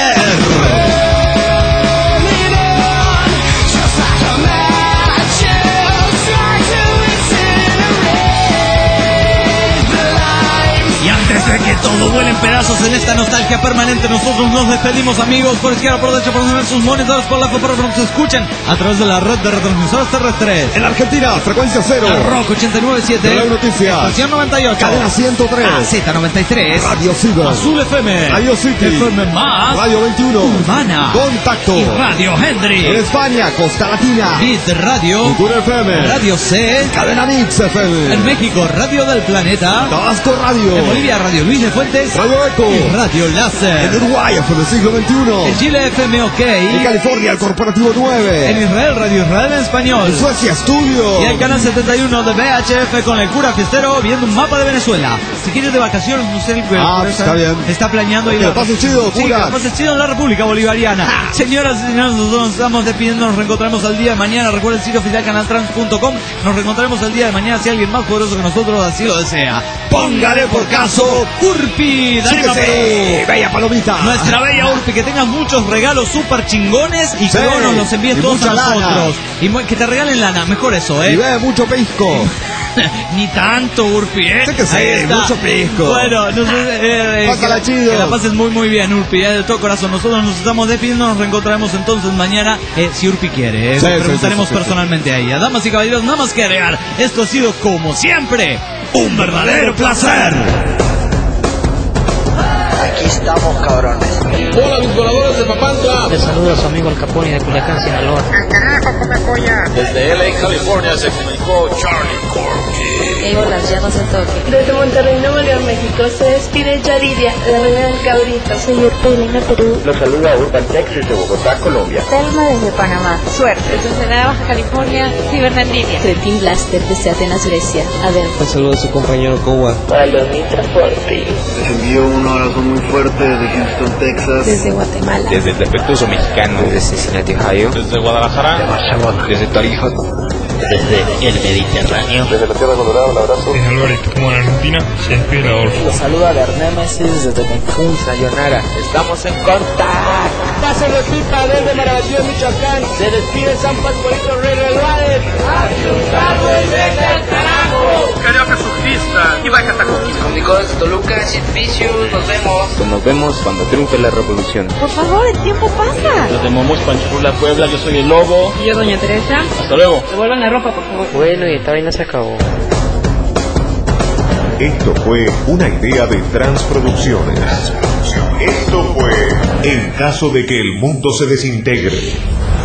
[SPEAKER 8] arder!
[SPEAKER 7] Y antes de que todo vuele en pedazos en esta nostalgia permanente, nosotros nos despedimos, amigos. Por izquierda, por derecha, por sus monitores, por la para que nos escuchen a través de la red de retransmisores terrestres.
[SPEAKER 8] En Argentina, frecuencia cero.
[SPEAKER 7] El Rock ochenta y nueve punto siete.
[SPEAKER 8] Reloj Noticias.
[SPEAKER 7] Estación noventa y ocho.
[SPEAKER 8] Cadena ciento tres.
[SPEAKER 7] A Z noventa y tres.
[SPEAKER 8] Radio Ciber.
[SPEAKER 7] Azul F M.
[SPEAKER 8] Radio City.
[SPEAKER 7] F M más.
[SPEAKER 8] Radio veintiuno.
[SPEAKER 7] Urbana.
[SPEAKER 8] Contacto.
[SPEAKER 7] Y Radio Henry.
[SPEAKER 8] En España, Costa Latina.
[SPEAKER 7] Beat Radio.
[SPEAKER 8] Cultura F M.
[SPEAKER 7] Radio C.
[SPEAKER 8] Cadena Mix F M.
[SPEAKER 7] En México, Radio del Planeta.
[SPEAKER 8] Tabasco Radio.
[SPEAKER 7] En Bolivia, Radio Luis F Fuentes,
[SPEAKER 8] Radio Eco
[SPEAKER 7] y Radio Láser.
[SPEAKER 8] En Uruguay, hasta el siglo veintiuno.
[SPEAKER 7] En Chile, F M OK.
[SPEAKER 8] En California, el Corporativo nueve.
[SPEAKER 7] En Israel, Radio Israel en español.
[SPEAKER 8] En Suecia, Estudio.
[SPEAKER 7] Y el canal setenta y uno de V H F con el cura fiestero viendo un mapa de Venezuela. Si quieres de vacaciones, no sé, el
[SPEAKER 8] ah, pues está bien.
[SPEAKER 7] Está planeando ir
[SPEAKER 8] a... Que pase chido,
[SPEAKER 7] sí,
[SPEAKER 8] cura.
[SPEAKER 7] Que pase chido en la República Bolivariana. Ah. Señoras y señores, nosotros nos estamos despidiendo. Nos reencontraremos al día de mañana. Recuerden el sitio oficial canal trans punto com. Nos reencontraremos el día de mañana si alguien más poderoso que nosotros así lo desea. Póngale por caso, Urpi.
[SPEAKER 8] Sí que sí, bella palomita.
[SPEAKER 7] Nuestra bella Urpi, que tengas muchos regalos súper chingones y
[SPEAKER 8] sí,
[SPEAKER 7] que luego nos los envíes
[SPEAKER 8] y
[SPEAKER 7] todos a nosotros.
[SPEAKER 8] Lana.
[SPEAKER 7] Y que te regalen lana, mejor eso, ¿eh?
[SPEAKER 8] Y ve mucho pisco.
[SPEAKER 7] Ni tanto, Urpi, ¿eh?
[SPEAKER 8] Sé que sí, mucho pisco.
[SPEAKER 7] Bueno, no sé, eh,
[SPEAKER 8] Pásala
[SPEAKER 7] que,
[SPEAKER 8] chido.
[SPEAKER 7] Que la pases muy, muy bien, Urpi, ¿eh? De todo corazón. Nosotros nos estamos despidiendo, nos reencontraremos entonces mañana, eh, si Urpi quiere, ¿eh?
[SPEAKER 8] Sí,
[SPEAKER 7] preguntaremos
[SPEAKER 8] sí, sí, sí,
[SPEAKER 7] personalmente sí. a ella. Damas y caballeros, nada más que agregar. Esto ha sido, como siempre, un verdadero placer.
[SPEAKER 12] Aquí estamos, cabrones.
[SPEAKER 17] Hola, mis voladores de Papantla.
[SPEAKER 18] Les saluda a su amigo el Caponi de Culiacán, Sinaloa.
[SPEAKER 16] Desde L A, California, se comunicó Charlie Corky.
[SPEAKER 19] Hey, hola, ya no se toque.
[SPEAKER 10] Desde Monterrey, Nuevo León, México, se despide Yaridia, la reina del cabrito.
[SPEAKER 19] Señor Paulina, Perú.
[SPEAKER 20] Los saluda Urban Texas de Bogotá, Colombia.
[SPEAKER 19] Telma desde Panamá.
[SPEAKER 10] Suerte. Desde Ensenada, Baja California, Cibernandinia.
[SPEAKER 19] Trentin Blaster desde Atenas, Grecia. Adel.
[SPEAKER 18] Un saludo a su compañero Kowa.
[SPEAKER 19] Para los Transporte.
[SPEAKER 20] Les envío un abrazo muy fuerte desde Houston, Texas.
[SPEAKER 19] Desde Guatemala.
[SPEAKER 21] Desde el defectuoso mexicano.
[SPEAKER 18] Desde Cincinnati, Ohio.
[SPEAKER 21] Desde Guadalajara.
[SPEAKER 20] De Barcelona.
[SPEAKER 18] Desde Tarija.
[SPEAKER 22] Desde el Mediterráneo.
[SPEAKER 20] Desde la Tierra Colorada, un abrazo.
[SPEAKER 23] Desde Álvarez, como en Argentina, se despide la Orfa.
[SPEAKER 24] Los saluda Bernémesis desde Cancún, Sayonara.
[SPEAKER 25] Estamos en contacto.
[SPEAKER 26] Pasen los pipa desde Marabatío, Michoacán. Se despide San Pascualito Rey Reluárez.
[SPEAKER 27] ¡Asustado y vete al carajo!
[SPEAKER 1] Carioca surfista y va a Catacoquis.
[SPEAKER 28] Con Nicolás Toluca, Sitficius, nos vemos.
[SPEAKER 18] Nos vemos cuando triunfe la revolución.
[SPEAKER 19] Por favor, el tiempo pasa.
[SPEAKER 23] Los de Momus, Panchurula, Puebla, yo soy el Lobo.
[SPEAKER 10] Y yo, Doña Teresa.
[SPEAKER 23] Hasta luego.
[SPEAKER 10] Devuelvan la ropa, por favor.
[SPEAKER 18] Bueno, y esta vaina se acabó.
[SPEAKER 3] Esto fue una idea de Transproducciones. Esto fue En caso de que el mundo se desintegre.